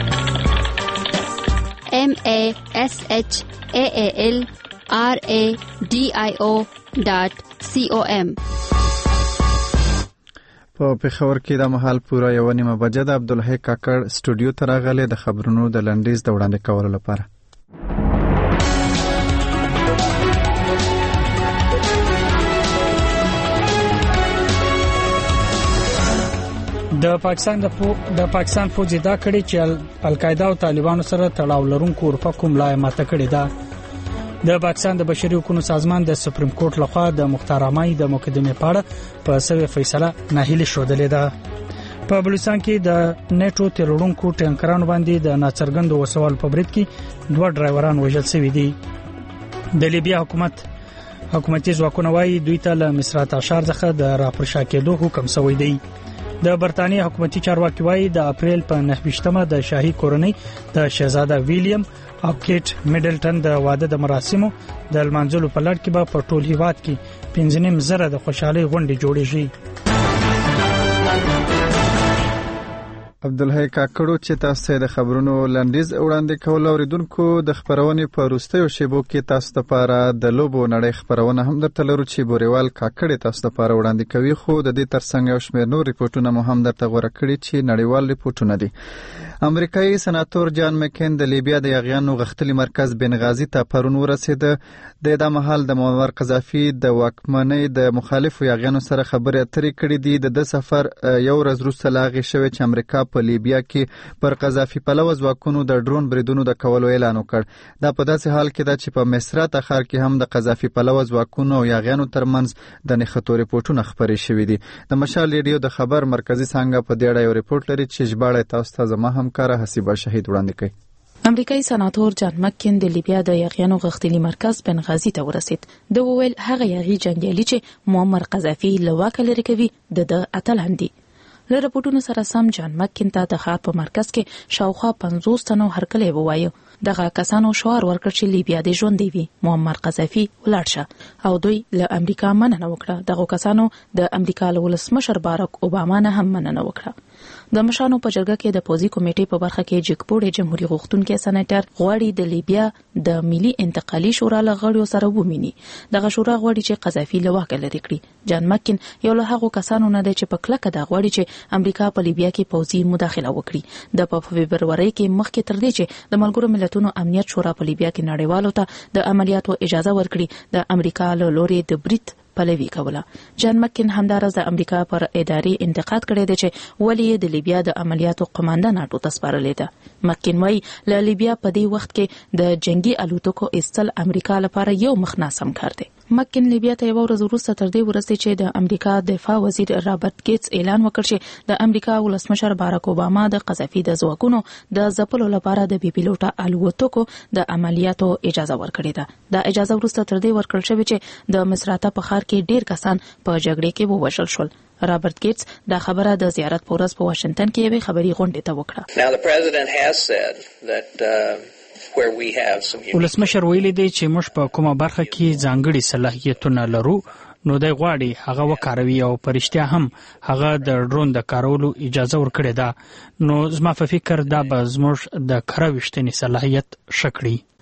MASHALRADIO.com. په پېښور کې د مهال پوره 1:30 بجې د عبدالحی کاکړ سټوډیو ته راغلی د خبرونو د لنډیز د وړاندې کولو لپاره. د پاکستان فوج دا کړي چې القاعده او طالبانو سره تړاو لرونکو اروپا کوم لای ماته کړي ده. د پاکستان د بشري حقوقو سازمان د سپریم کورټ لخوا د مختارامای د مقدمې په اړه په سوي فیصله ناهیلي شودلې ده. په بلوچستان کې د نیټو تیرونکو ټانکرانو باندې د ناڅرګندو وسوال په برید کې 2 ډرایوران وژل شوي دي. د لیبیا حکومتي ځواکونه وايي دوی ته له مصرات اشار څخه د راپورشا کېدو حکم شوی دی. د برتانیې حکومتي چارواکي وايي د اپریل په 9مه د شاهي کورنۍ د شهزاده ویلیام او کیټ میډلټن د واده د مراسمو د لمانځلو په لړ کې به په ټول هیواد کې 15,000 د خوشحالي غونډې جوړېږي. عبدالحی کاکړو چې تاسو د خبرونو لنډیز وړاندې کول اوریدونکو د خبرونې په وروستیو شیبو کې تاسو لپاره د لوبو نړۍ خبرونه هم درته لرو چې بوريوال کاکړ تاسو لپاره وړاندې کوي. خو د دې ترڅنګ یو شمېر نور ریپورتونه مو هم درته غوړه کړي چې نړیوال ریپورتونه دي. امریکایي سناتور جان مکین د لیبیا د یاغیانو غختلي مرکز بنغازي ته پرون ورسید. د مهال د معمر قذافي د واکمنۍ د مخالفو یاغیانو سره خبرې اترې کړې دي. د سفر یو ورځ وروسته لاغې شوې چې امریکا په لیبیا کې پر قذافي پلوه ځواکونو د ډرون بریدونو د کولو اعلان وکړ. دا په داسې حال کې ده چې په مصرات ښار کې هم د قذافي پلوه ځواکونو او یاغیانو ترمنځ د نښتو ریپورتونه خبرې شوې دي. د مشال ریډیو د خبر مرکزی څنګه په دې اړه یو ریپورت لري چې ژباړه تاسو ته زما همکار حسیبه شهید وړاندې کوي. امریکایي سناتور جان مکین د لیبیا د یاغیانو غختلي مرکز بنغازي ته ورسید. د وویل هغه یاغي جنگیالي چې معمر قذافي له واکه لري کوي د اتلان دي. له رپورټونو سره سم جان مکین ته د ښار په مرکز کې شاوخوا 50 تنو هرکلی ووایو. دغه کسانو شعار ورکړ چې لیبیا د ژوند دی وي معمر قذافي ولاړ شه او دوی له امریکا مننه وکړه. دغه کسانو د امریکا له ولسمشر باراک اوباما نه هم مننه وکړه. د مشانو په جرګه کې د پوزي کمیټې په برخه کې جګپوړې جمهوریت غوښتونکو سېناتر غواړي د لیبیا د ملي انتقالي شورا له غړیو سره ومینی. دغه شورا غواړي چې قذافي له واکه لري کړي. جان مکین یو له هغو کسانو نه دی چې په کلکه دا غواړي چې امریکا په لیبیا کې پوزي مداخله وکړي. د فبروري کې مخکې تر دې چې د ملګرو ملتونو امنیت شورا په لیبیا کې نړیوالو ته د عملیاتو اجازه ورکړي د امریکا له لوري د برید پلوي کوله. جان مکین همدارس د امریکا پر اداري انتقاد کړی دی چې ولی د لیبیا د عملیاتو قمانده ناتو ته سپارلې ده. مکین وايي له لیبیا په دې وخت کې د جنگي الوتکو استل امریکا لپاره یو مخناسم کار دی. مکین لیبیا ته یو ورځ وروسته تر دې ورسته چې د امریکا دفاع وزیر رابرټ ګیټس اعلان وکړ چې د امریکا ولسمشر باراک اوباما د قذافي د ځواکونو د ځپلو لپاره د بي پیلوټه الوتکو د عملیاتو اجازه ورکړې ده. دا اجازه وروسته تر دې ورکړل شوې چې د مصراته په ښار کې ډیر کسان په جګړې کې ووژل شول. رابرټ ګیټس دا خبره د زیارت په ورځ په واشنگټن کې یوې خبري غونډې ته وکړه. ولسمشر ویلي دی چې موږ په کومه برخه کې ځانګړي صلاحیتونه لرو نو دی غواړي هغه وکاروي او پرشتیا هم هغه د ډرون د کارولو اجازه ورکړي ده. نو زما په فکر دا به زموږ د کاروشتنی صلاحیت شکړي.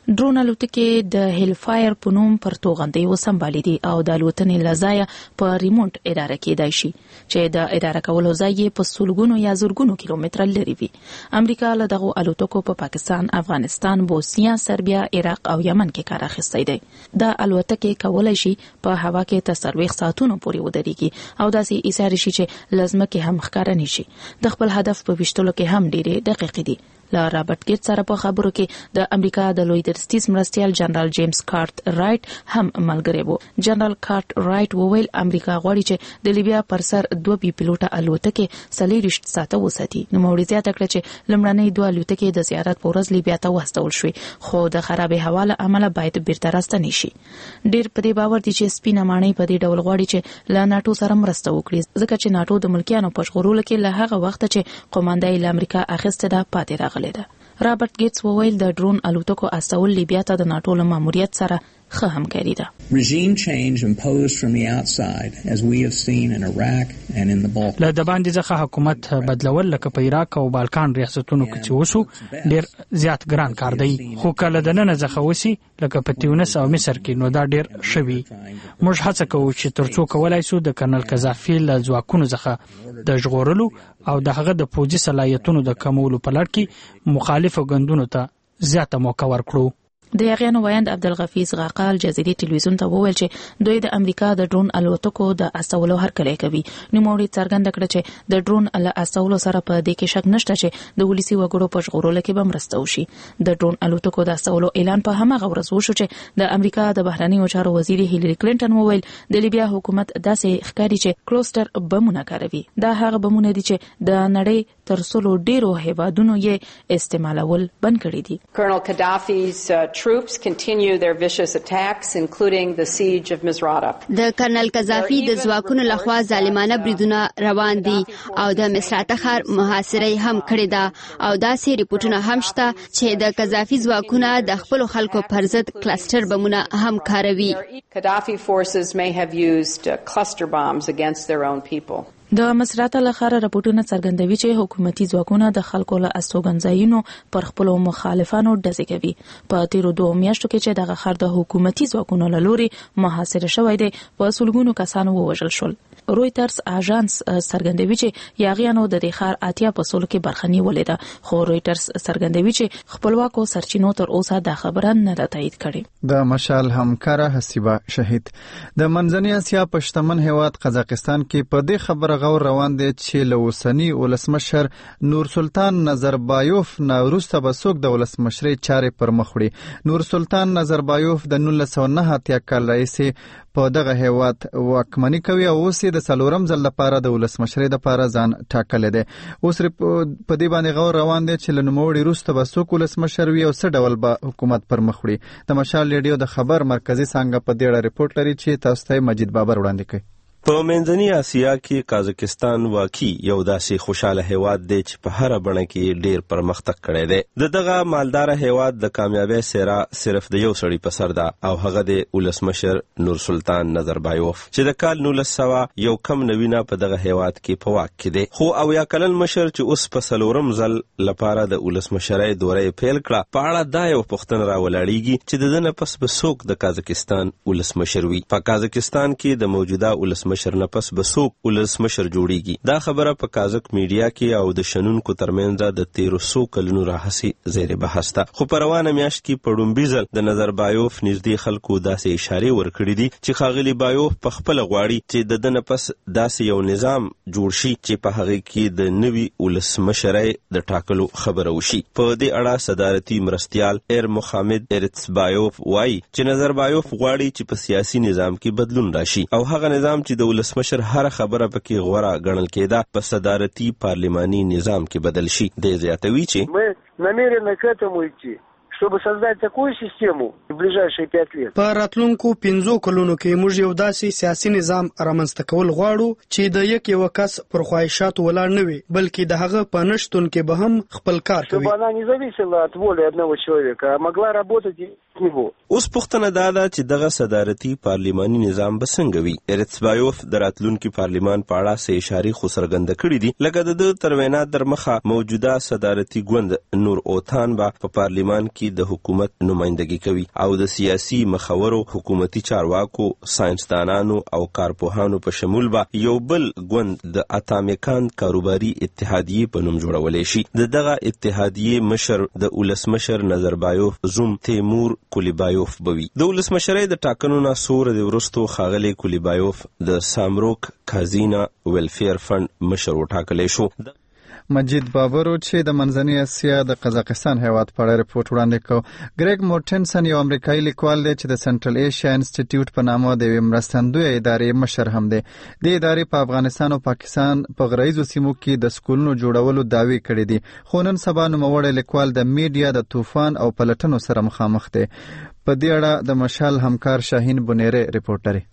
ډرون الوتکې د هیل فایر په نوم پر توغندۍ وسمبالې دي او د الوتنې لځایه په ریموټ اداره کېدای شي چې د اداره کولو ځای په سلګونو یا زرګونو کیلومتره لري وي. امریکا له دغه الوتکو په پاکستان، افغانستان، بوسنیا، سربیا، عراق او یمن کې کار اخیستی دی. د الوتکې کولای شي په هوا کې تر 40 ساعتونو پورې ودرېږي او داسې ایساري شي چې لازمکه هم ښکار نه شي. د خپل هدف په وشتلو کې هم ډېرې دقیق دي. لا رابرټ ګیټس سره په خبرو کې د امریکا د لوی درستیز مرستیال جنرال جیمز کارت رایټ هم ملګری وو. جنرال کارت رایټ وویل امریکا غواړي چې د لیبیا پر سر 2 بي پيلوټه الوتکې 40 ساعته وساتي. نو موري زیاته کړ چې لمړنۍ 2 الوتکې د زیارت پورز لیبیا ته واستول شوې خو د خرابې هوا له امله باید بیرته راستنې شي. ډیر په دې باور دي چې سپینه ماڼۍ په دې ډول غواړي چې له ناتو سره مرسته وکړي ځکه چې ناتو د ملکیانو په ژغورلو کې له هغه وخت چې قوماندې له امریکا اخیسته ده پاتې راغلی ده. رابرټ ګیټس وویل د ډرون الوتکو استول لیبیا ته د ناتو له ماموریت سره ښه همکاري ده. Regime change imposed from the outside as we have seen in Iraq and in the Balkans. له د باندې ځخه حکومت بدلول لکه په عراق او بالکان ریاستونو کې چې وشو ډیر زیات ګران کار دی خو کله د نن ځخه وسی لکه په تیونس او مصر کې نو دا ډیر شوی. موږ هڅه کوو چې ترڅو کولای شو د کرنل قذافي له ځواکونو ځخه د ژغورلو او د هغه د پوځي صلاحیتونو د کمولو په لړ کې مخالفو ګوندونو ته زیاته موقع ورکړو. د یاغیانو وایند عبدالغفیظ غاقال جزیري ټلویزیون ته وویل چې دوی د امریکا د ډرون الوتکو د استولو هرکلی کوي. نوموړي څرګنده کړه چې د ډرون له استولو سره په دې کې شک نشته چې د ولسی وګړو په ژغورلو کې به مرسته وشي. د ډرون الوتکو د استولو اعلان په هماغه ورځ وشو چې د امریکا د بهرنیو چارو وزیر هیلری کلینټن وویل د لیبیا حکومت داسې ښکاري چې کلوستر بمونه کاروي. دا هغه بمونه دي چې د نړۍ تر څلو ډیرو هیوادونو یې استعمالول بند کړي دي. Colonel Gaddafi's troops continue their vicious attacks including the siege of Misrata. د کرنل قذافي د ځواکونو لخوا ظالمانه بریدونه روان دي او د مصراته ښار محاصره هم کړې ده او داسې ریپورتونه هم شته چې د قذافي ځواکونه د خپل خلکو پر ضد کلستر بمونه هم کاروي. Gaddafi forces may have used cluster bombs against their own people. د مصراته لخوا راپورټونه څرګندوي چې حکومتي ځواکونه د خلکو له استوګنځایونو پر خپل مخالفانو ډزې کوي. په تیرو 2 میاشتو کې چې دغه خار د حکومتي ځواکونو له لوري محاصره شوی دی په سلګونو کسانو ووژل شول. رويټرز اژانس څرګندوي چې یاغیانو د دې خار اتیا په سلو کې برخه نیولې ده خو رويټرز څرګندوي چې خپلواکو سرچینو تر اوسه دا خبره نه ده تایید کړې. د مشال همکاره حسیبه شهید د منځنۍ اسیا په شتمن هیواد قزاقستان کې په دې خبره غور روان دي چې له اوسنی ولسمشر نور سلطان نظربایوف نه وروسته به څوک د ولسمشرۍ چارې پر مخ وړي. نور سلطان نظربایوف د 1909 کال راهیسې په دغه هیواد واکمني کوي او اوس د څلورم ځل لپاره د ولسمشرۍ لپاره ځان ټاکلی دی. اوس په دې باندې غور روان دی چې له نوموړي وروسته به څوک ولسمشر وي او څه ډول به حکومت پر مخ وړي. د مشال ریډیو د خبر مرکزی څانګه په دې اړه ریپورت لري چې تاسو ته مجید بابر وړاندې کوي. په منځنۍ اسیا کې قازقستان واقعي یو داسې خوشاله هیواد دی چې په هر بڼه کې ډیر پرمختګ کړی دی. دغه مالدار هیواد د کامیابی سره صرف د یو سړي په سر ده او هغه د ولسمشر نور سلطان نظربایوف چې د کال 1900 یو کم نوینه په دغه هیواد کې په واک کې دی. خو او یا کلن مشر چې اوس په څلورم ځل لپاره د ولسمشرۍ دوره پیل کړه په اړه دا یو پوښتنه راولاړیږي چې د دنه پس به څوک د قازقستان ولسمشر وي. په قازقستان کې د موجوده ولسمشر نه پس به څوک ولسمشر جوړیږي. دا خبره په قازق میډیا کې او د شنونکو ترمنځ د 1300 کلونو راهیسې زیر بحث ده. خو په روانه میاشت کې په ډومبي ځل د نظربایوف نږدې خلکو داسې اشارې ورکړې دي چې ښاغلي بایوف په خپل غواړي چې د دنه پس داسې یو نظام جوړ شي چې په هغه کې د نوي ولسمشرۍ د ټاکلو خبره وشي. په دې اړه صدارتي مرستیال ایر محمد ارتسبایوف وایي چې نظربایوف غواړي چې په سیاسي نظام کې بدلون راشي او هغه نظام چې د ولسمشر هر خبره پکې غوړه ګڼل کېده په صدارتي پارلماني نظام کې بدل شي. د زیاتوي چې мы намерены к этому идти, чтобы создать такую систему в ближайшие 5 лет. په راتلونکو 5 کلونو کې موږ یو داسې سیاسي نظام رامنځته کول غواړو چې د یو کس پر خواهشاتو ولاړ نه وي بلکې د هغه په نشتون کې به هم خپل کار کوي. Чтобы она не зависела от воли одного человека, а могла работать اوس پوښتنه دا ده چې دغه صدارتي پارلیماني نظام به څنګه وي. ارتسبایوف د راتلونکي پارلیمان په اړه څه اشارې خو څرګنده کړې دي، لکه د ده تر وینا در مخه موجوده صدارتي ګوند نور اوتان به په پارلیمان کې د حکومت نمایندګي کوي او د سیاسي مخورو، حکومتي چارواکو، ساينسدانانو او کارپوهانو په شمول به یو بل ګوند د اتامیکان کاروباري اتحادیې په نوم جوړولی شي. دغه اتحادیې مشر د ولسمشر نظربایوف زوم تیمور کولیبایوف بوي. د ولسمشرۍ د ټاکنو نه څو ورځې وروسته ښاغلی کولیبایوف د سامروک کازینا ویلفیر فند مشر وټاکلی شو. مجید بابرو چې د منځنۍ اسیا د قزاقستان هیواد په اړه رپورټ وړاندې کړ. ګریګ مورټنسن یو امریکایي لیکوال دی چې د سنټرل ایشیا انسټیټیوټ په نامه د یوې مرستندویه ادارې مشر هم دی. د ادارې په افغانستان او پاکستان په غرایزو سیمو کې د سکولونو جوړولو دعوی کړې دي، خو نن سبا نوموړی لیکوال د میډیا د طوفان او پلټنو سره مخامخ دی. په دې اړه د مشال همکار شاهین بنيري رپورټ لري.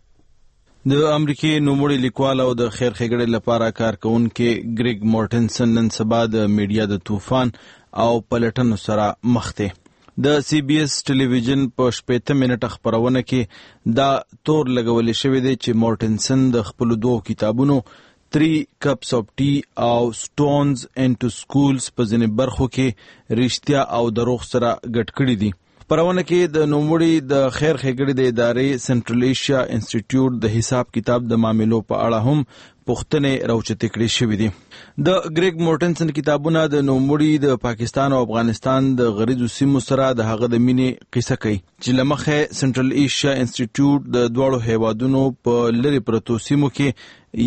د امریکای نوموړي لیکوال او د خیر ښېګړې لپاره کارکونکي ګریګ مورټنسن نن سبا د میډیا د طوفان او پلټنو سره مخ دی. د سی بی اس ټلویزیون په 60 منټه خبرونه کې دا تور لګولې شوې دی چې مورټنسن د خپل دوه کتابونو 3 cups of tea او stones into schools په ځینې برخو کې رښتیا او دروغ سره ګډ کړي دي. پرونه کې د نوموړي د خیر ښېګړې د ادارې سنټرل ایشیا انسټیټیوټ د حساب کتاب د معاملو په اړه هم پوښتنې راوچتې کړې شوې دي. د ګریګ مورټنسن کتابونه د نوموړي د پاکستان او افغانستان د غریزو سیمو سره د هغه د مینې قصه کوي چې له مخې سنټرل ایشیا انسټیټیوټ د دواړو هیوادونو په لرې پرتو سیمو کې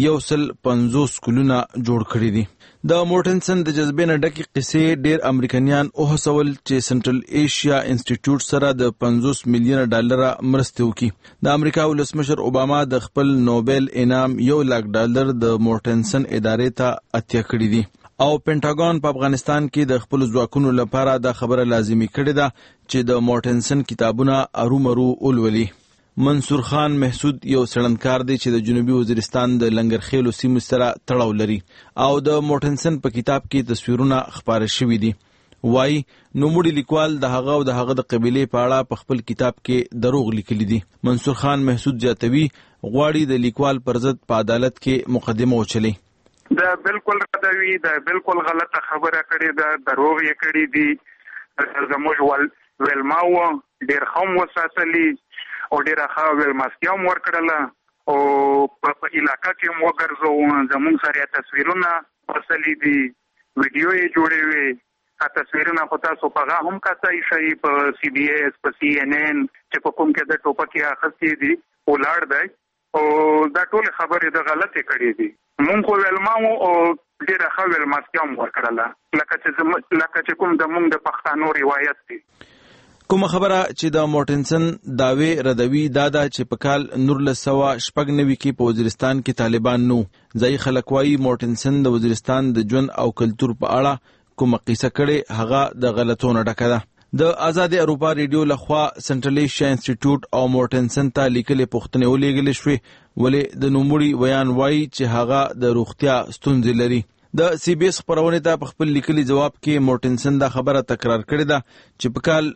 150 سکولونه جوړ کړي دي. د مورټنسن د جذبې نه ډکې قصې ډېر امریکایان وهڅول چې سنټرل ایشیا انسټیټیوټ سره د $50 میلیون مرستې وکړي. د امریکا ولسمشر اوباما د خپل نوبل انعام $1 لک د مورټنسن ادارې ته اتیا کړي دي او پینټاګون په افغانستان کې د خپل ځواکونو لپاره دا خبره لازمي کړې ده چې د مورټنسن کتابونه ارومرو ولولي. منصور خان محسود یو سړندکار دی چې د جنوبي وزیرستان د لنګرخیلو سیمو سره تړاو لري او د مورټنسن په کتاب کې تصویرونه خپاره شوي دي. وای نوموړي لیکوال د هغه او د هغه د قبیلې په اړه په خپل کتاب کې دروغ لیکلي دي. منصور خان محسود زیاتوي غواړي د لیکوال پر ضد په عدالت کې مقدمه وچلي. دا بالکل ردوي، دا بالکل غلطه خبره کړې ده، دروغ یې کړی دي. زموږ ویلماو ډېر هم وساتلی او ډېره ښه ویلماستیا هم ورکړله او په علاقه کې هم وګرځو. زموږ سره تصویرونه وصلي دي، ویډیو یې جوړې وې. تصویرونه خو تاسو په هغه هم کتای شئ په سی بی ایس، په سی ان ان چې په کوم کې د ټوپکې اخیستې دي ولاړ دی او دا ټول خبرې د غلطې کړې دي. مونږ خو ویلماو او ډېره ښه ویلماستیا هم ورکړله لکه چې کوم زموږ د پښتانو روایت دی. کومه خبره چې د مورټنسن داوی ردوي دا ده چې په کال 1996 کې په وزیرستان کې طالبان نو ځای خلک وایي مورټنسن د وزیرستان د ژوند او کلتور په اړه کومه قصه کړي هغه د غلطونو ډکه ده. د آزاد اروپا ریډیو لخوا سنټرل ایشیا انسټیټیوټ او مورټنسن ته لیکلې پوښتنې ولېږلې شوې ولې د نوموړي بیان وایي چې هغه د روغتیا ستونزې لري. د سی بی اس خبرونه ته په خپل لیکلي جواب کې مورټنسن دا خبره تکرار کړې ده چې په کال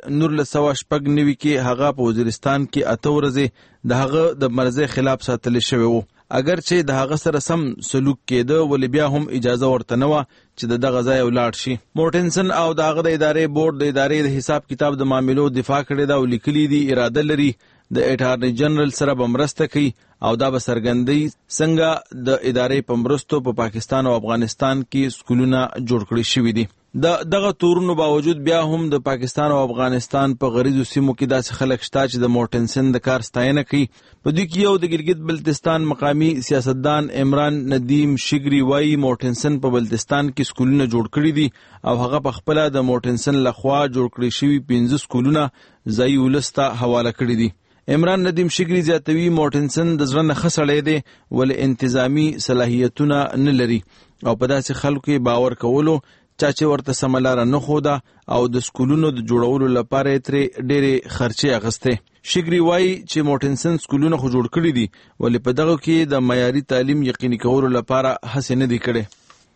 1996 کې هغه په وزیرستان کې 8 ورځې د هغه د مرزي خلاف ساتل شوی وو. اگر چې د هغه سره سم سلوک کېده ولې بیا هم اجازه ورته نه و چې د دغه ځای ولاړ شي. مورټنسن او د هغه د ادارې بورډ د ادارې د حساب کتاب د معاملو دفاع کړې ده او لیکلي دي اراده لري د اټارنی جنرال سره به مرسته کوي او دا به څرګندوي څنګه د ادارې په مرستو په پاکستان او افغانستان کې سکولونه جوړ کړي شوي دي. دغه تورونو باوجود بیا هم د پاکستان او افغانستان په غریزو سیمو کې داسې خلک شته چې د مورټنسن د کار ستاینه کوي. په دوی کې یو د ګلګت بلتستان مقامی سیاستدان عمران ندیم شګری وایي مورټنسن په بلتستان کې سکولونه جوړ کړي دي او هغه په خپل د مورټنسن لخوا جوړ کړي شوي 15 سکولونه ځای ولسته حواله کړي دي. عمران ندیم شګری زیاتوي مورټنسن د زړه نه خسړې دی ولې انتظامی صلاحیتونه نه لري او په داسې خلکو کې باور کولو چې ورته سملاره نه خوده او د سکولونو د جوړولو لپاره ترې ډېرې خرچې اغستې. شګری وایي چې مورټنسن سکولونه خو جوړ کړي دي ولې په دغه کې د معیاري تعلیم یقیني کولو لپاره هڅې نه دي کړې.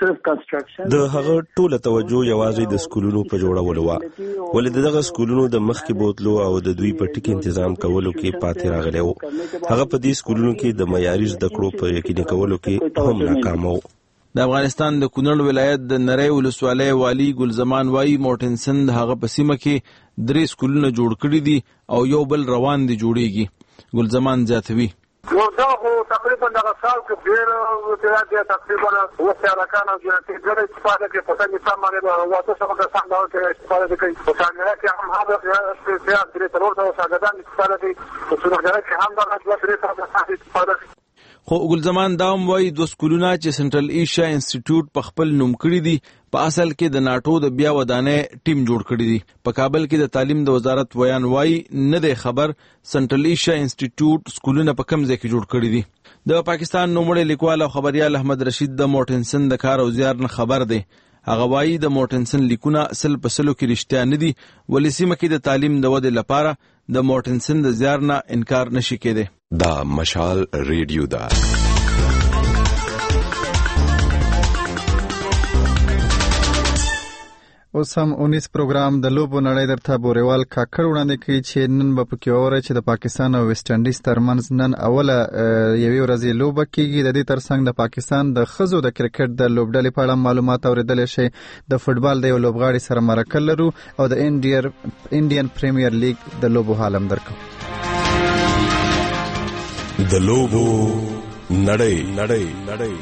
د هغه ټوله توجه یوازې د سکولونو په جوړولو و، ولې دغه سکولونو د مخکې بوتلو او د دوی په ټیک تنظیم کولو کې پاتې راغلی و. هغه په دې سکولونو کې د معیاري زده کړو په یقیني کولو کې هم ناکام و. د افغانستان د کونړ ولایت د نری ولسوالۍ والی ګلزمان وایي مورټنسن د هغه په سیمه کې 3 سکولونه جوړ کړي دي او یو بل روان دي جوړیږي. ګلزمان زیاتوي نو دا خو تقریبا دغه سال کې ډېر تقریبا وسه راکانه چې ډېر استفاده کوي په څنګه سم باندې واټو څخه د سم ډول کې استفاده کوي په څنګه کې هم هغه چې درې تلور ته شاګردان استفاده کوي په څنګه کې هم دغه درې ته استفاده کوي. خو ګلزمان داوم وایي 2 سکولونه چې سنټرل ایشیا انسټیټیوټ په خپل نوم کړی دي په اصل کې د ناټو د بیا ودانې ټیم جوړ کړی دي. په کابل کې د تعلیم د وزارت ویان وایي نه دی خبر سنټرل ایشیا انسټیټیوټ سکولونه په کوم ځای کې جوړ کړی دي. د پاکستان نوموړی لیکوال او خبريال احمد رشید د مورټنسن د کار او زیار نه خبر دی. هغه وایي د مورټنسن لیکونه 100% کې رښتیا نه دي، ولې سیمه کې د تعلیم د ودې لپاره د مورټنسن د زیار نه انکار نشي کېدی. دا مشال ریډیو دا اوس هم 19 پروګرام د لوبو نړۍ درته بوریوال کاکړ وړاندې کوي چې نن به پکې واورئ چې د پاکستان او ویسټ انډیز ترمنځ نن اوله یوې ورځې لوبه کیږي. د دې ترڅنګ د پاکستان د ښځو د کرکټ د لوبډلې په اړه معلومات اوریدلی شئ. د فوټبال د یو لوبغاړي سره مرکه لرو او د انډین پریمیر لیګ د لوبو حال هم درکو. د لوبو نړۍ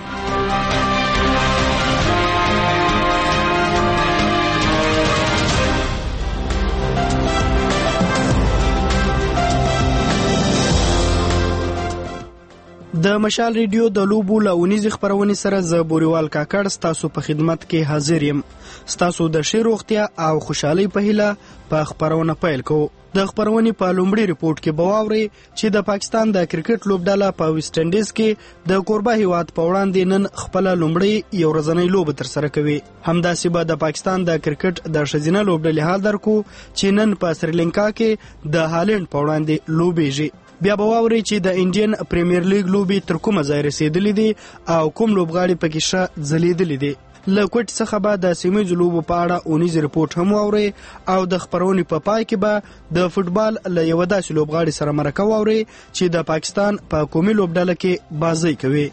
د مشال ریډیو د لوبو لاونیز خبرونه سره ز بوریوال کاکړ ستاسو په خدمت کې حاضر یم. ستاسو د ښه روغتیا او خوشحالي په هیله په خبرونه پیل کوو. د خبرونې په لومړي ریپورت کې به واورئ چې د پاکستان د کرکټ لوبډله په ویسټ انډیز کې د کوربه هیواد په وړاندې نن خپل لومړی یو ورځنۍ لوبه ترسره کوي. همداسې به د پاکستان د کرکټ د ښځینه لوبډلې حال درکو چې نن په سریلانکا کې د هالند په وړاندې لوبېږي. بیا به واورئ چې د انډین پریمیر لیګ لوبې تر کومه ځای رسېدلې دي او کوم لوبغاړي پکې ښه ځلیدلي دي. له کوټ څخه به د سیمې لوبو په اړه اونیز ریپورت هم واورئ او د خبرونې په پای کې به د فوټبال له یو داسې لوبغاړي سره مرکه واورئ چې د پاکستان په قومي لوبډله کې بازي کوي.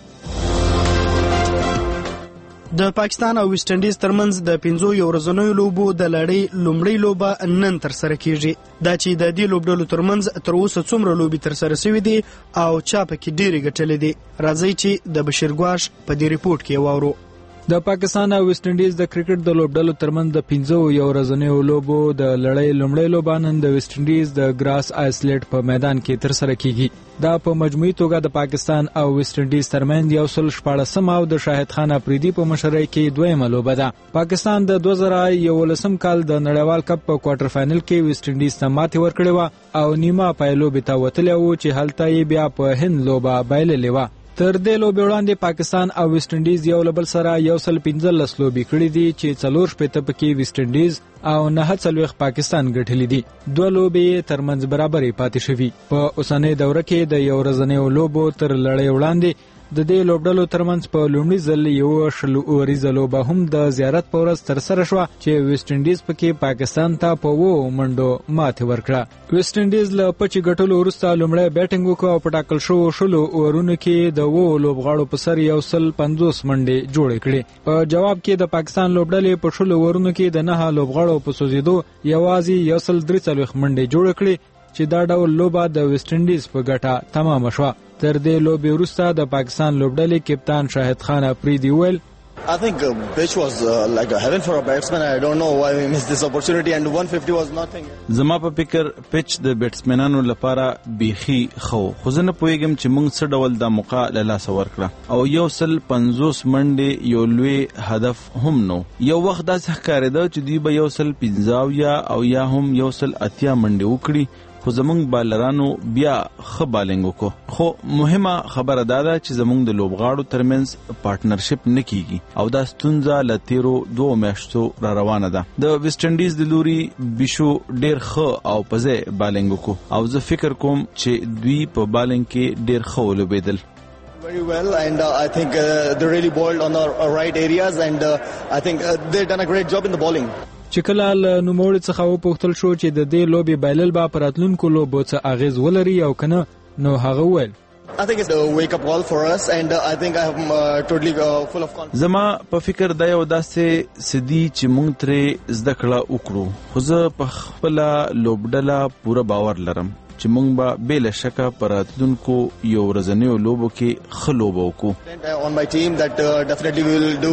د پاکستان او ویسټ انډیز ترمنځ د 5 ورځنیو لوبو د لړۍ لومړی لوبه نن ترسره کیږي. دا چې د دې لوبډلو ترمنځ تر اوسه څومره لوبې ترسره شوې دي او چا پکې ډېرې ګټلې دي، راځئ چې د بشیر ګواش په دې ریپورت کې واورو. د پاکستان او ویسټ انډیز د کرکټ د لوبډلو ترمنځ د 5 ورځنیو لوبو د لړۍ لومړی لوبه نن د ویسټ انډیز د ګراس آیسلیټ په میدان کې ترسره کیږي. دا په مجموعي توګه د پاکستان او ویسټ انډیز ترمنځ 114 او د شاهد خان افریدي په مشرۍ کې دویمه لوبه ده. پاکستان د 2011 کال د نړیوال کپ په کوارټر فائنل کې ویسټ انډیز ته ماتې ورکړې و او نیمه پای لوبې ته وتلی و چې هلته یې بیا په هند لوبه بایللې وه. تر دې لوبې وړاندې پاکستان او ویسټ انډیز یو له بل سره 115 لوبې کړې دي چې 4 پکې ویسټ انډیز او 9 پاکستان ګټلې دي. 2 لوبې ترمنځ برابرې پاتې شوي. په اوسنۍ دوره کې د یو ورځنیو لوبو تر لړۍ وړاندې د دې لوبډلو ترمنځ په لومړي ځل یو شل اوریزه لوبه هم د زیارت په ورځ ترسره شوه چې ویسټ انډیز پکې پاکستان ته په 2 منډو ماتې ورکړه. ویسټ انډیز له پچې ګټلو وروسته لومړی بیټینګ وکړ او په ټاکل شوو 10 اورونو کې د 2 لوبغاړو په سر 150 منډې جوړې کړې. په جواب کې د پاکستان لوبډلې په 10 اورونو کې د 9 لوبغاړو په سوزیدو یوازې 143 منډې جوړې کړې چې دا ډول لوبه د ویسټ انډیز په ګټه تمام شوه. تر دې لوبې وروسته د پاکستان لوبډلې کپتان شاهد خان افریدي ویل I think pitch was like a heaven for a batsman. I don't know why we missed this opportunity and 150 was nothing. زما په فکر پیچ د بیټسمنانو لپاره بیخي خو زه نه پوهیږم چې موږ څه ډول د موقع له لاسه ورکړه او 150 منډې یو لوی هدف هم نو. یو وخت داسې ښکارېده چې دوی به 150 او یا هم 180 منډې وکړي خو زمونږ بالرانو بیا ښه بالینګ وکړو. خو مهمه خبره دا ده چې زمونږ د لوبغاړو ترمنځ پارټنرشپ نه کیږي او دا ستونزه له تیرو 2 میاشتو را روانه ده. د ویسټ انډیز د لوري بشو ډیر ښه او په ځای بالینګ وکړو او زه فکر کوم چې دوی په بالینګ کې ډیر ښه ولوبېدل. Very well, and I think they really bowled on our right areas, and I think they've done a great job in the bowling. چې کله له نوموړي څخه وپوښتل شو چې د دې لوبې بایلل به په راتلونکو لوبو څه اغیز ولري او کنه، نو هغه وویل I think it's a wake up call for us, and I think I am totally full of confidence. زما په فکر دا یو داسې سدي چې مونږ ترې زده کړه وکړو، خو زه په خپل لوبډله پوره باور لرم چې مونږ به بلا شکه پر راتلونکو یو ورځنیو لوبو کې ښه لوبه وکړو. On my team that definitely we will do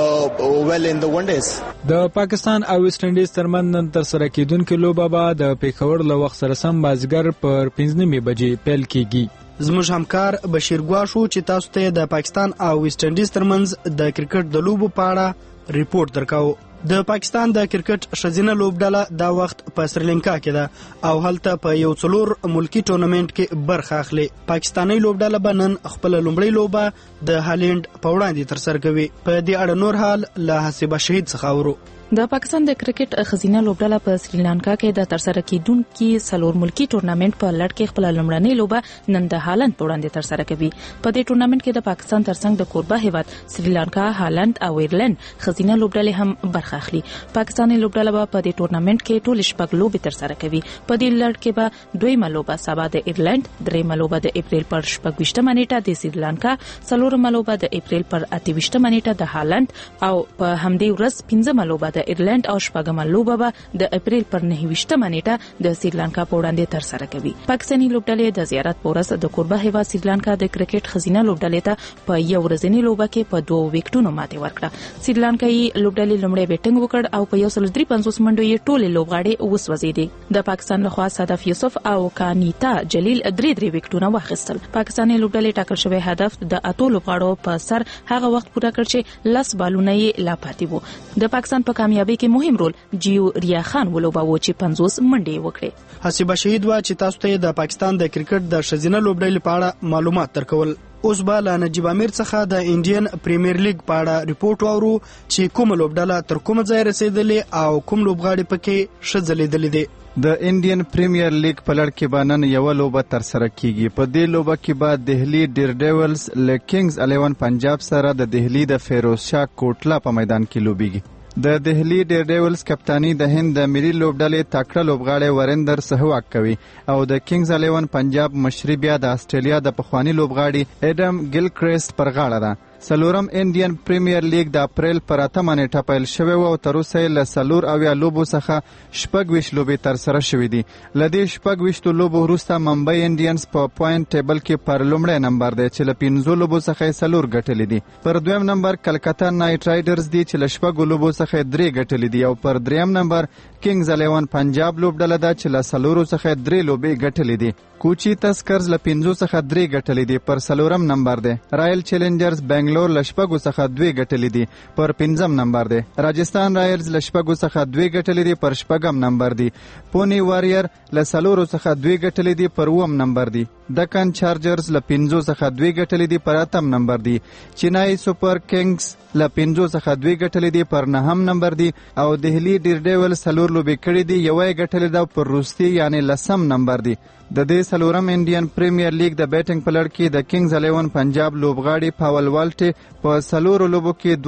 well in the one days. د پاکستان او ویسټ انډیز ترمن نن تر سره کېدونکې لوبه به د پیښور له وخت سره سم مازدیګر پر 15 بجې پیل کیږي. زموږ همکار بشیر ګواښو چې تاسو ته د پاکستان او ویسټ انډیز ترمنځ د کرکټ د لوبو په اړه ریپورت درکاو. د پاکستان د کرکټ ښځینه لوبډله دا وخت په سریلانکا کې ده او هلته په یو 4 ملکی ټورنمنت کې برخه اخلي. پاکستاني لوبډله به نن خپل لومړی لوبه د هالند په وړاندې ترسره کوي. په دې اړه نور حال له حسیبه شهید څخه اورو. د پاکستان د کرکټ ښځینه لوبډله په سریلانکا کې د ترسره کیدونکو 4 ملکی ټورنمنت په لړ کې خپل لومړنۍ لوبه نن د هالند په وړاندې ترسره کوي. په دې ټورنمنت کې د پاکستان ترڅنګ د کوربه هیواد سریلانکا، هالند او ایرلند ښځینه لوبډلې هم برخه اخلي. پاکستاني لوبډله به په دې ټورنمنت کې ټول شپږ لوبې ترسره کوي. په دې لړ کې به دویمه لوبه سبا د ایرلند، دریمه لوبه د اپریل پر 26 نیټه د سریلانکا، څلورمه لوبه د اپریل پر 28 نیټه د هالند او په همدې ورځ پنځمه لوبه د ایرلند او شپږمه لوبه به د اپریل پر 29 نیټه د سریلانکا په وړاندې ترسره کوي. پاکستاني لوبډلې د زیارت پورس د کوربه هیواد سریلانکا د کرکټ ښځینه لوبډلې ته په یو ورځنی لوبه کې په 2 وکټونو ماتې ورکړه. سریلانکایي لوبډلې لومړی بیټینګ وکړ او په 153 منډو یې ټولې لوبغاړې وسوځېدې. د پاکستان لخوا صدف یوسف او کانیتا جلیل 3 وکټونه واخیستل. پاکستاني لوبډلې ټاکل شوی هدف د اتو لوبغاړو په سر هغه وخت پوره کړ چې 10 بالونه یې لا پاتې وو. د پاکستان په کامیابی کې مهم رول جیو ریا خان ولوباوه چې 50 منډې وکړې. حسیبه شهید وا چې تاسو ته د پاکستان د کرکټ د ښځینه لوبډلې په اړه معلومات درکول. اوس به له نجیب امیر څخه د انډین پریمیر لیګ په اړه ریپورت واورو چې کوم لوبډله تر کوم ځای رسیدلې او کوم لوبغاړي پکې ښه ځلیدلې دي. د انډین پریمیر لیګ په لړ کې به نن یو لوبه ترسره کیږي. په دې لوبه کې به دهلی ډیر ډیولز له کینګز 11 پنجاب سره د دهلی د فیروز شاه کوټلا په میدان کې لوبيږي. د دهلی ډیر ډیولز کپتانی د هند د ملي لوبډلې تکړه لوبغاړی وریندر سهواگ کوي او د کینګز 11 پنجاب مشري بیا د استرالیا د پخوانی لوبغاړي اډم ګیلکریسټ پر غاړه ده. سلورم انډین پریمیر لیګ د اپریل پر 8 نیټه پیل شوی او تر اوسه له 4 لوبو څخه 26 لوبې ترسره شوې دي. له دې 26 لوبو وروسته ممبئی انډینز په پوینټ ټیبل کې پر لومړی نمبر دی چې له 15 لوبو څخه 4 ګټلې دي. پر دویم نمبر کلکتا نایټ رایډرز دي چې له 6 لوبو څخه 3 ګټلې دي او پر دریم نمبر کینګز 11 پنجاب لوبډله ده چې له 4 څخه 3 لوبې ګټلې دي. کوچی تسکرز له 15 څخه 3 ګټلې دي پر 4م نمبر دی. رایل چیلنجرز بنگلور له 6 څخه 2 ګټلې دي پر 5م نمبر دی. راجستان رایلز له 6 څخه 2 ګټلې دي پر 4م نمبر دی. پونی واریر له 4 څخه 2 ګټلې دي پر 9م نمبر دی. دکن چارجرز له 5 څخه 2 ګټلې دي پر 8م نمبر دی. چینای سپر کینګز له 5 څخه 2 ګټلې دي پر 9م نمبر دی او دهلی ډیر ډیول 4 لوبې کړې دي، یوه ګټلې ده پر روستي یعنی 10م نمبر دی. د دې سلورم انډین پریمیر لیګ د بیټینګ په لړ کې د کینګز 11 پنجاب لوبغاړي پاول والټ په 4 لوبو کې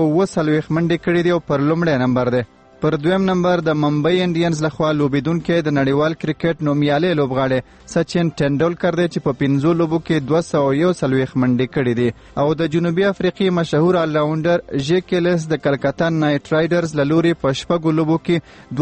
240 منډې کړې دي او پر لومړی نمبر دی. پر دویم نمبر د ممبئی انډینز لخوا لوبیدونکو د نړیوال کرکټ نومیالي لوبغاړي سچن ټنډولکر دی چې په 15 لوبو کې 241 منډې کړې دي او د جنوبي افریقي مشهور آل راونډر ژیکلیس د کلکتا نایټ رایډرز له لوري په 6 لوبو کې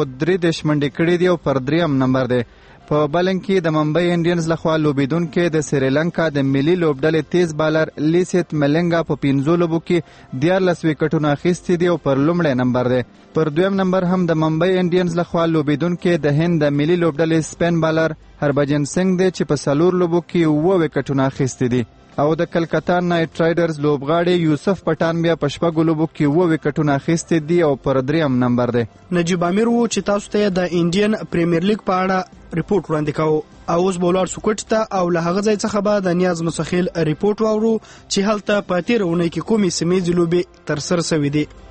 233 منډې کړې دي او پر دریم نمبر دی. په بالنګ کې د ممبئی انډینز لخوا لوبیدونکو د سریلانکا د ملي لوبډلې تیز بالر لیسیت ملنګا په 15 لوبو کې 14 وکټونه اخیستي دي او پر لومړی نمبر دی. پر دویم نمبر هم د ممبئی انډینز لخوا لوبیدونکو د هند د ملي لوبډلې سپین بالر هربجن سنگ دی چې په 4 لوبو کې 9 وکټونه اخیستي دي او د کلکتا نایټ رایډرز لوبغاړي یوسف پټان بیا په 6 لوبو کې 9 وکټونه اخیستي دي او پر دریم نمبر دی. نجیب امیر وو چې تاسو ته د انډین پریمیر لیګ په اړه ریپورت وړاندې کاوه او اوس بولار سکوټ ته او له هغه ځای څخه به د نیاز مسخیل ریپورت واورو چې هلته په تیر اونۍ کې کومې سیمې لوبې ترسره شوې دي.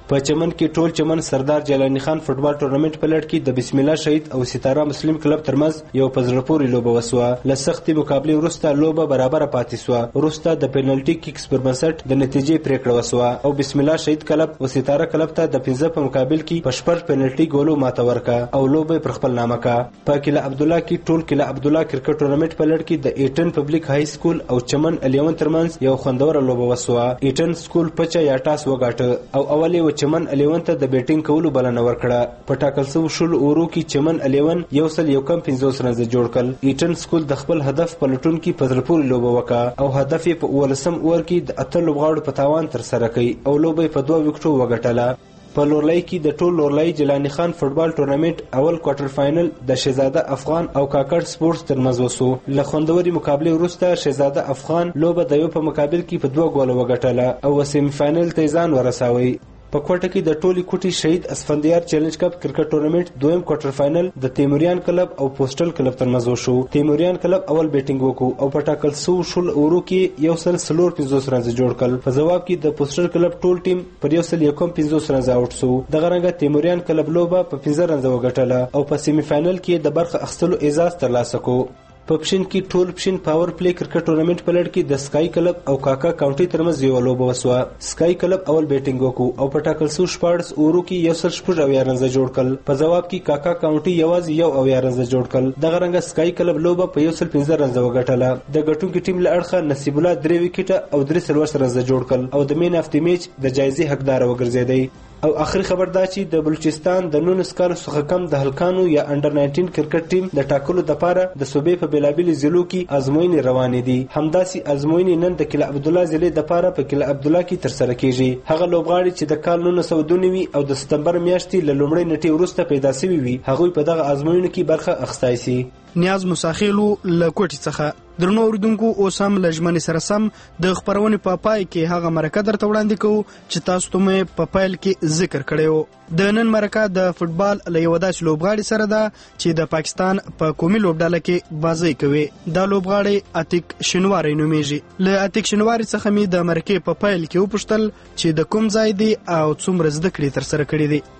په چمن کې ټول چمن سردار جیلانی خان فوټبال ټورنمنت په لړ کې د بسم الله شهید او ستاره مسلم کلب ترمنځ یو په زړه پورې لوبه وسوه. له سختې مقابلې وروسته لوبه برابر پاتې سوه. وروسته د پینالټي کیکس پر بنسټ د نتیجې پریکړه وسوه او بسم الله شهید کلب او ستاره کلب ته د 15 په مقابل کې په 6 پینالټي ګولو ماته ورکړه او لوبه پر خپل نامه کړه. په کله عبدالله کې ټول کله عبدالله کرکټ ټورنمنت په لړ کې د 18 پبلک های سکول او چمن 11 ترمنځ یو خوندوره لوبه وسوه. 18 سکول پچا یا ټاس وګاټه او اولې و چمن 11 ته د بیټینګ کولو بلنه ورکړه. په ټاکل شوو شل اورو کې چمن 11 1.150 رنز جوړ کړل. 18 سکول د خپل هدف په لټون کې په زړه پورې لوبه وکړه او هدف یې په 18 اور کې د 8 لوبغاړو په تاوان تر سره کړ او لوبه په 2 وکټو وګټله. په لورلای کې د ټول لورلای جیلانی خان فوټبال ټورنمنت اول کوارټر فائنل د شهزاده افغان او کاکړ سپورټس ترمنځ وسو. له خوندوري مقابله وروسته شهزاده افغان لوبه د یو په مقابل کې په 2 ګول وګټله او سیمی فائنل ته ځان ورساوي. په کوټه کې د ټولي کوټي شهید اسفندیار چیلنج کپ کرکټ ټورنمنت دویم کوارټر فائنل د تیموریان کلب او پوسټل کلب ترمنځ وشو. تیموریان کلب اول بیټینګ وکړو او په ټاکل شوو شل اورو کې 1.450 رنز جوړ کړل. په جواب کې د پوسټل کلب ټول ټیم پر 1.150 رنز آوټ شو. دغه رنګه تیموریان کلب لوبه په 15 رنز وګټله او په سیمی فائنل کې د برخه اخیستلو اعزاز ترلاسه کړ. په پښین کې ټول پښین پاور پلی کرکټ ټورنمنت په لړ کې د سکای کلب او کاکا کاونټي ترمنځ یو لوبه وسوه. سکای کلب اول بیټینګ وکړو او په ټاکل شوو 14 اورو کې 1.6 رنز جوړ کړل. په جواب کې کاکا کاونټي یوازې 1 رنز جوړ کړل. دغه رنګه سکای کلب لوبه په 1.15 رنز وګټله. د ګټونکو ټیم له اړخه نصیب الله 3 وکټه او 3 رنز جوړ کړل او د مین اف دی میچ د جایزې حقدار وګرځیدي. او اخري خبر دا چې د بلوچستان د 19 کالو څخه کم د هلکانو یا انډر 19 کرکټ ټیم د ټاکلو لپاره د صوبې په بیلابل ضلعو کې ازموینې روانې دي. همداسې ازموینې نن د کله عبدالله ضلع لپاره په کله عبدالله کې ترسره کیږي. هغه لوبغاړي چې د کال 1992 او د سپتمبر میاشتې له لومړۍ نیټې وروسته پیدا شوي وي هغوی په دغه ازموینو کې برخه اخیستی سي. نیاز مساخیلو له کوټې څخه درنو اوریدونکو اوس هم له ژمنې سره سم د خبرونې په پای کې هغه مرکه درته وړاندې کوو چې تاسو ته مې په پیل کې ذکر کړی و. د نن مرکه د فوټبال له یو داسې لوبغاړي سره ده چې د پاکستان په قومي لوبډله کې بازي کوي. دا لوبغاړی اتیک شنواری نومیږي. له اتیک شنواری څخه مې د مرکې په پیل کې وپوښتل چې د کوم ځای دی او څومره زده کړې ترسره کړې دي.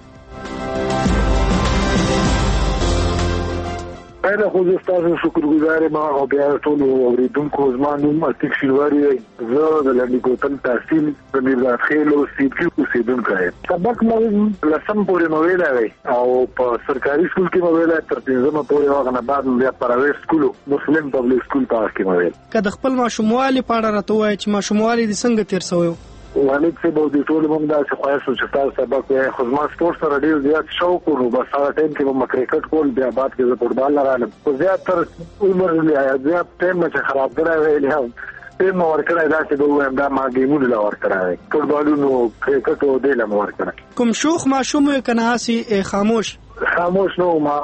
پہله خو زه ستاسو شکرګزار یم او بیا ټولو اورېدونکو زما نوم اتیک شینواری دی. زه د لنډي کوتل تحصیل د میرزا خیل اوسیدونکی اوسېدونکی یم. سبق مې لسم پورې مې ویلی دی او په سرکاري سکول کې مې ویلی تر 5مه پورې. هغه نه بعد بیا پرایویټ سکول مسلم پبلک سکول په هغه کې مې ویل. که د خپل ماشوموالي په اړه راته ووایې چې ماشوموالي دې څنګه تېر سوی و؟ والد صاحب او د ټولو موږ داسې خواهش و چې تاسو سبق وایئ. خو زما سپورټ سره ډېر زیات شوق و نو بس هغه ټایم کې به مې کرکټ کول. بیا بعد کې زه فوټبال نه رالم. خو زیاتر عمر زیات ټایم مې چې خراب کړی ویلی هم ټایم مې ورکړی داسې به ووایم دا ما ګیمونو له ورکړی دی. فوټبالونو کرکټ او دې له مې ورکړی. کوم شوخ ماشوم وی که نه هسې خاموش نو ما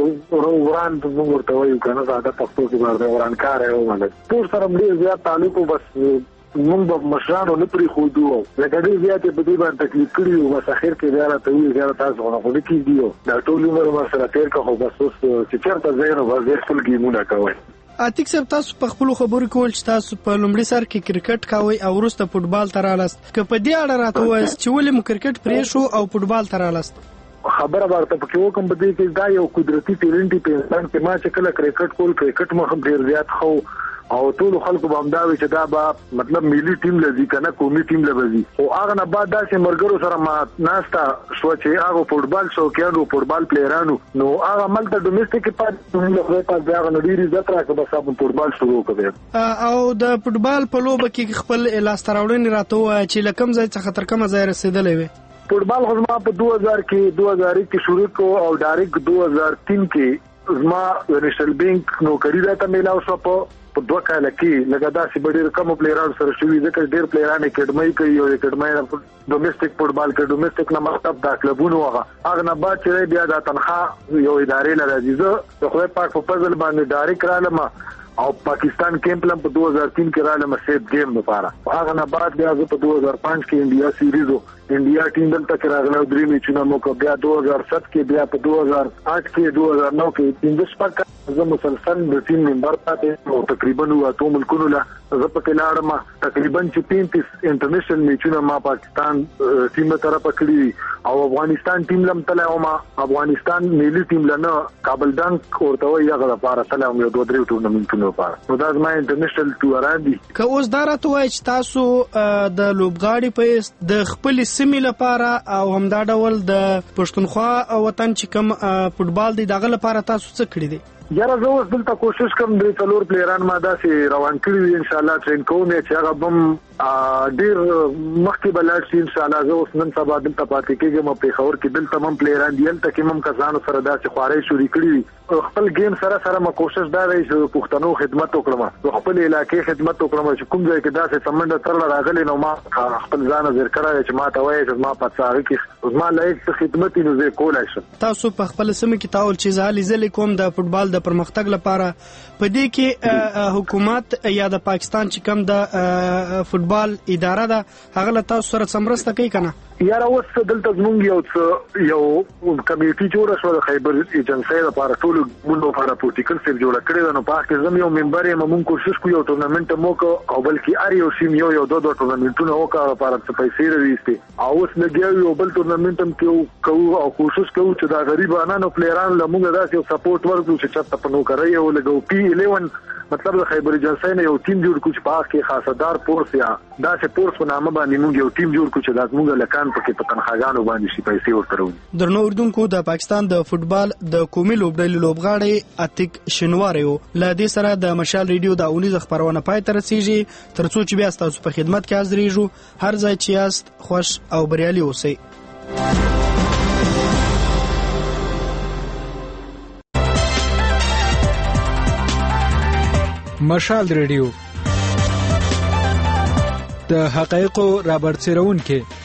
وران موږ ورته وایو که نه ساده پښتو کې به ورانکاری و. سپورټ سره ډېر زیات تعلق و. بس موږ به مشرانو نه پرېښودو لکه ډېر زیات یې په دې باندې تکلیف کړي وو. بس اخر کې بیا راته وویل چې تاسو خو نه کېږي دا ټول عمر ما سره تېر کړه. خو بس اوس چې چېرته ځئ نو بس ډېر خپل ګیمونه کوئ. اتیک صاحب تاسو په خپلو خبرو کې ویل چې تاسو په لومړي سر کې کرکټ کوئ او وروسته فوټبال ته رالاست. که په دې اړه راته ووایاست چې ولې مو کرکټ پرېښو او فوټبال ته رالاست؟ خبره ورته پکې وکړم په دې کې دا یو قدرتي ټیلنټ په انسان کې. ما چې کله کرکټ کول کرکټ مې هم ډېر زیات ښه او ټولو خلکو به همدا وي چې دا به مطلب ملي ټیم له ځي که نه قومي ټیم له به ځي. خو هغه نه بعد داسې ملګرو سره ما ناسته شوه چې هغه فوټبال شوقیانو فوټبال پلیرانو نو هغه ملته ډومېسټک کې پاتې له خدای پاک بیا هغه نه ډېر عزت راکړه. بس هغه فوټبال شروع کړی او د فوټبال په لوبه کې خپل لاسته راوړنې راته ووایه چې له کوم ځای څخه تر کومه ځای رسېدلی وې؟ فوټبال خو زما په 2001 کې شروع کړو او ډایرکټ 2003 کې زما نیشنل بینک نوکري راته میلاو شوه. په 2 کال کې لکه داسې به ډېر کمو پلیرانو سره شوي ځکه ډېر پلیران اکیډمۍ کوي او اکیډمۍ نه ډومېسټک فوټبال کوي. ډومېسټک نه مطلب دا کلبونو هغه نه بعد چې بیا دا تنخواه یو ادارې له راځي. زه د خدای پاک په فضل باندې ډایرکټ رالم او پاکستان کیمپ لم په 2003 کې رالم سیف گیم لپاره. هغه نه بعد بیا زه په 2005 کې انډیا سیریز انډیا ټیم دلته کې راغله 3 میچونه مو کو. بیا 2007 کې بیا په 2008 کې 2009 کې 15 زه مسلسل د ټیم ممبر پاتې او تقریبا 2 ملکونو له زه پکې لاړم تقریبا 35 انټرنیشنل میچونه ما پاکستان ټیم ته طرف کړی او افغانستان ټیم لم تلای ما افغانستان ملي ټیم لنه کابل ډنک ورته وي هغه لپاره تلای یو 2-3 ټورنمنټونو لپاره نو دا زما انټرنیشنل ټوران دي که اوس دا راته وایي چې تاسو د لوبغاړي په د خپل سیمې لپاره او همدا ډول د پښتونخوا وطن چې کوم فوټبال دی دغه لپاره تاسو څه کړی دي؟ یاره زه اوس دلته کوشش کوم د 4 پلیران ما داسې روان کړي ان شاء الله ټرین کوم چې هغه بم ډیر مخکې بلاد شي ان شاء الله زه اوس نن سبا دلته پاتې کېږم په خبر کې دلته مم پلیران دی تل کې مم کسانو سره داسې خوارې شوري کړي خپل گیم سره ما کوشش دا دی چې پښتنو خدمت وکړم خپل علاقې خدمت وکړم چې کوم ځای کې داسې سمند تر راغلي نو ما خپل ځان ذکر کړی چې ما ته وایي چې ما پاتې کې ما لایق خدمت نه زه کولای شم تاسو په خپل سیمه کې تاول چې زالي زل کوم د فوټبال د پرمختګ لپاره په دې کې حکومت یا د پاکستان چې کوم د فوټبال اداره ده هغه له تاسو سره سمرسته کوي کنه؟ یاره اوس دلته زمونږ یو کمیټي جوړه شو د خیبر ایجنسی لپاره ټول مونږ لپاره پروتیکل سیف جوړ کړی نو په کې زم یو ممبر یم مونږ کوشش کوو یو ټورنمنت مو کو او بلکې ار یو سیم یو 2 ټورنمنټونه وکړو لپاره څه پیسې راوېستي او اوس لګیاو یو بل ټورنمنت هم کوو او کوشش کوو چې دا غریبانو پلیران لمونږ داسې یو سپورټ ورکړو چې چاته په نو کوي او لګو پی 11 مطلب د خیبر ایجنسی نه یو ټیم جوړ کوچ پاک کې خاصدار پورس یا داسې پورس په نامه باندې موږ یو ټیم جوړ کوچ د موږ لکان پکې په تنخواګانو باندې شي پیسې ورته درنو اردوونکو د پاکستان د فوټبال د قومي لوبډلې لوبغاړي اتیک شنواری له دې سره د مشال ریډیو د اونیز خبرونه پای ته رسیږي ترڅو چې بیا تاسو په خدمت کې حاضرېږو هر ځای چې یاست خوش او بریالي اوسئ. مشال ریډیو د حقایقو رابرسېرونکو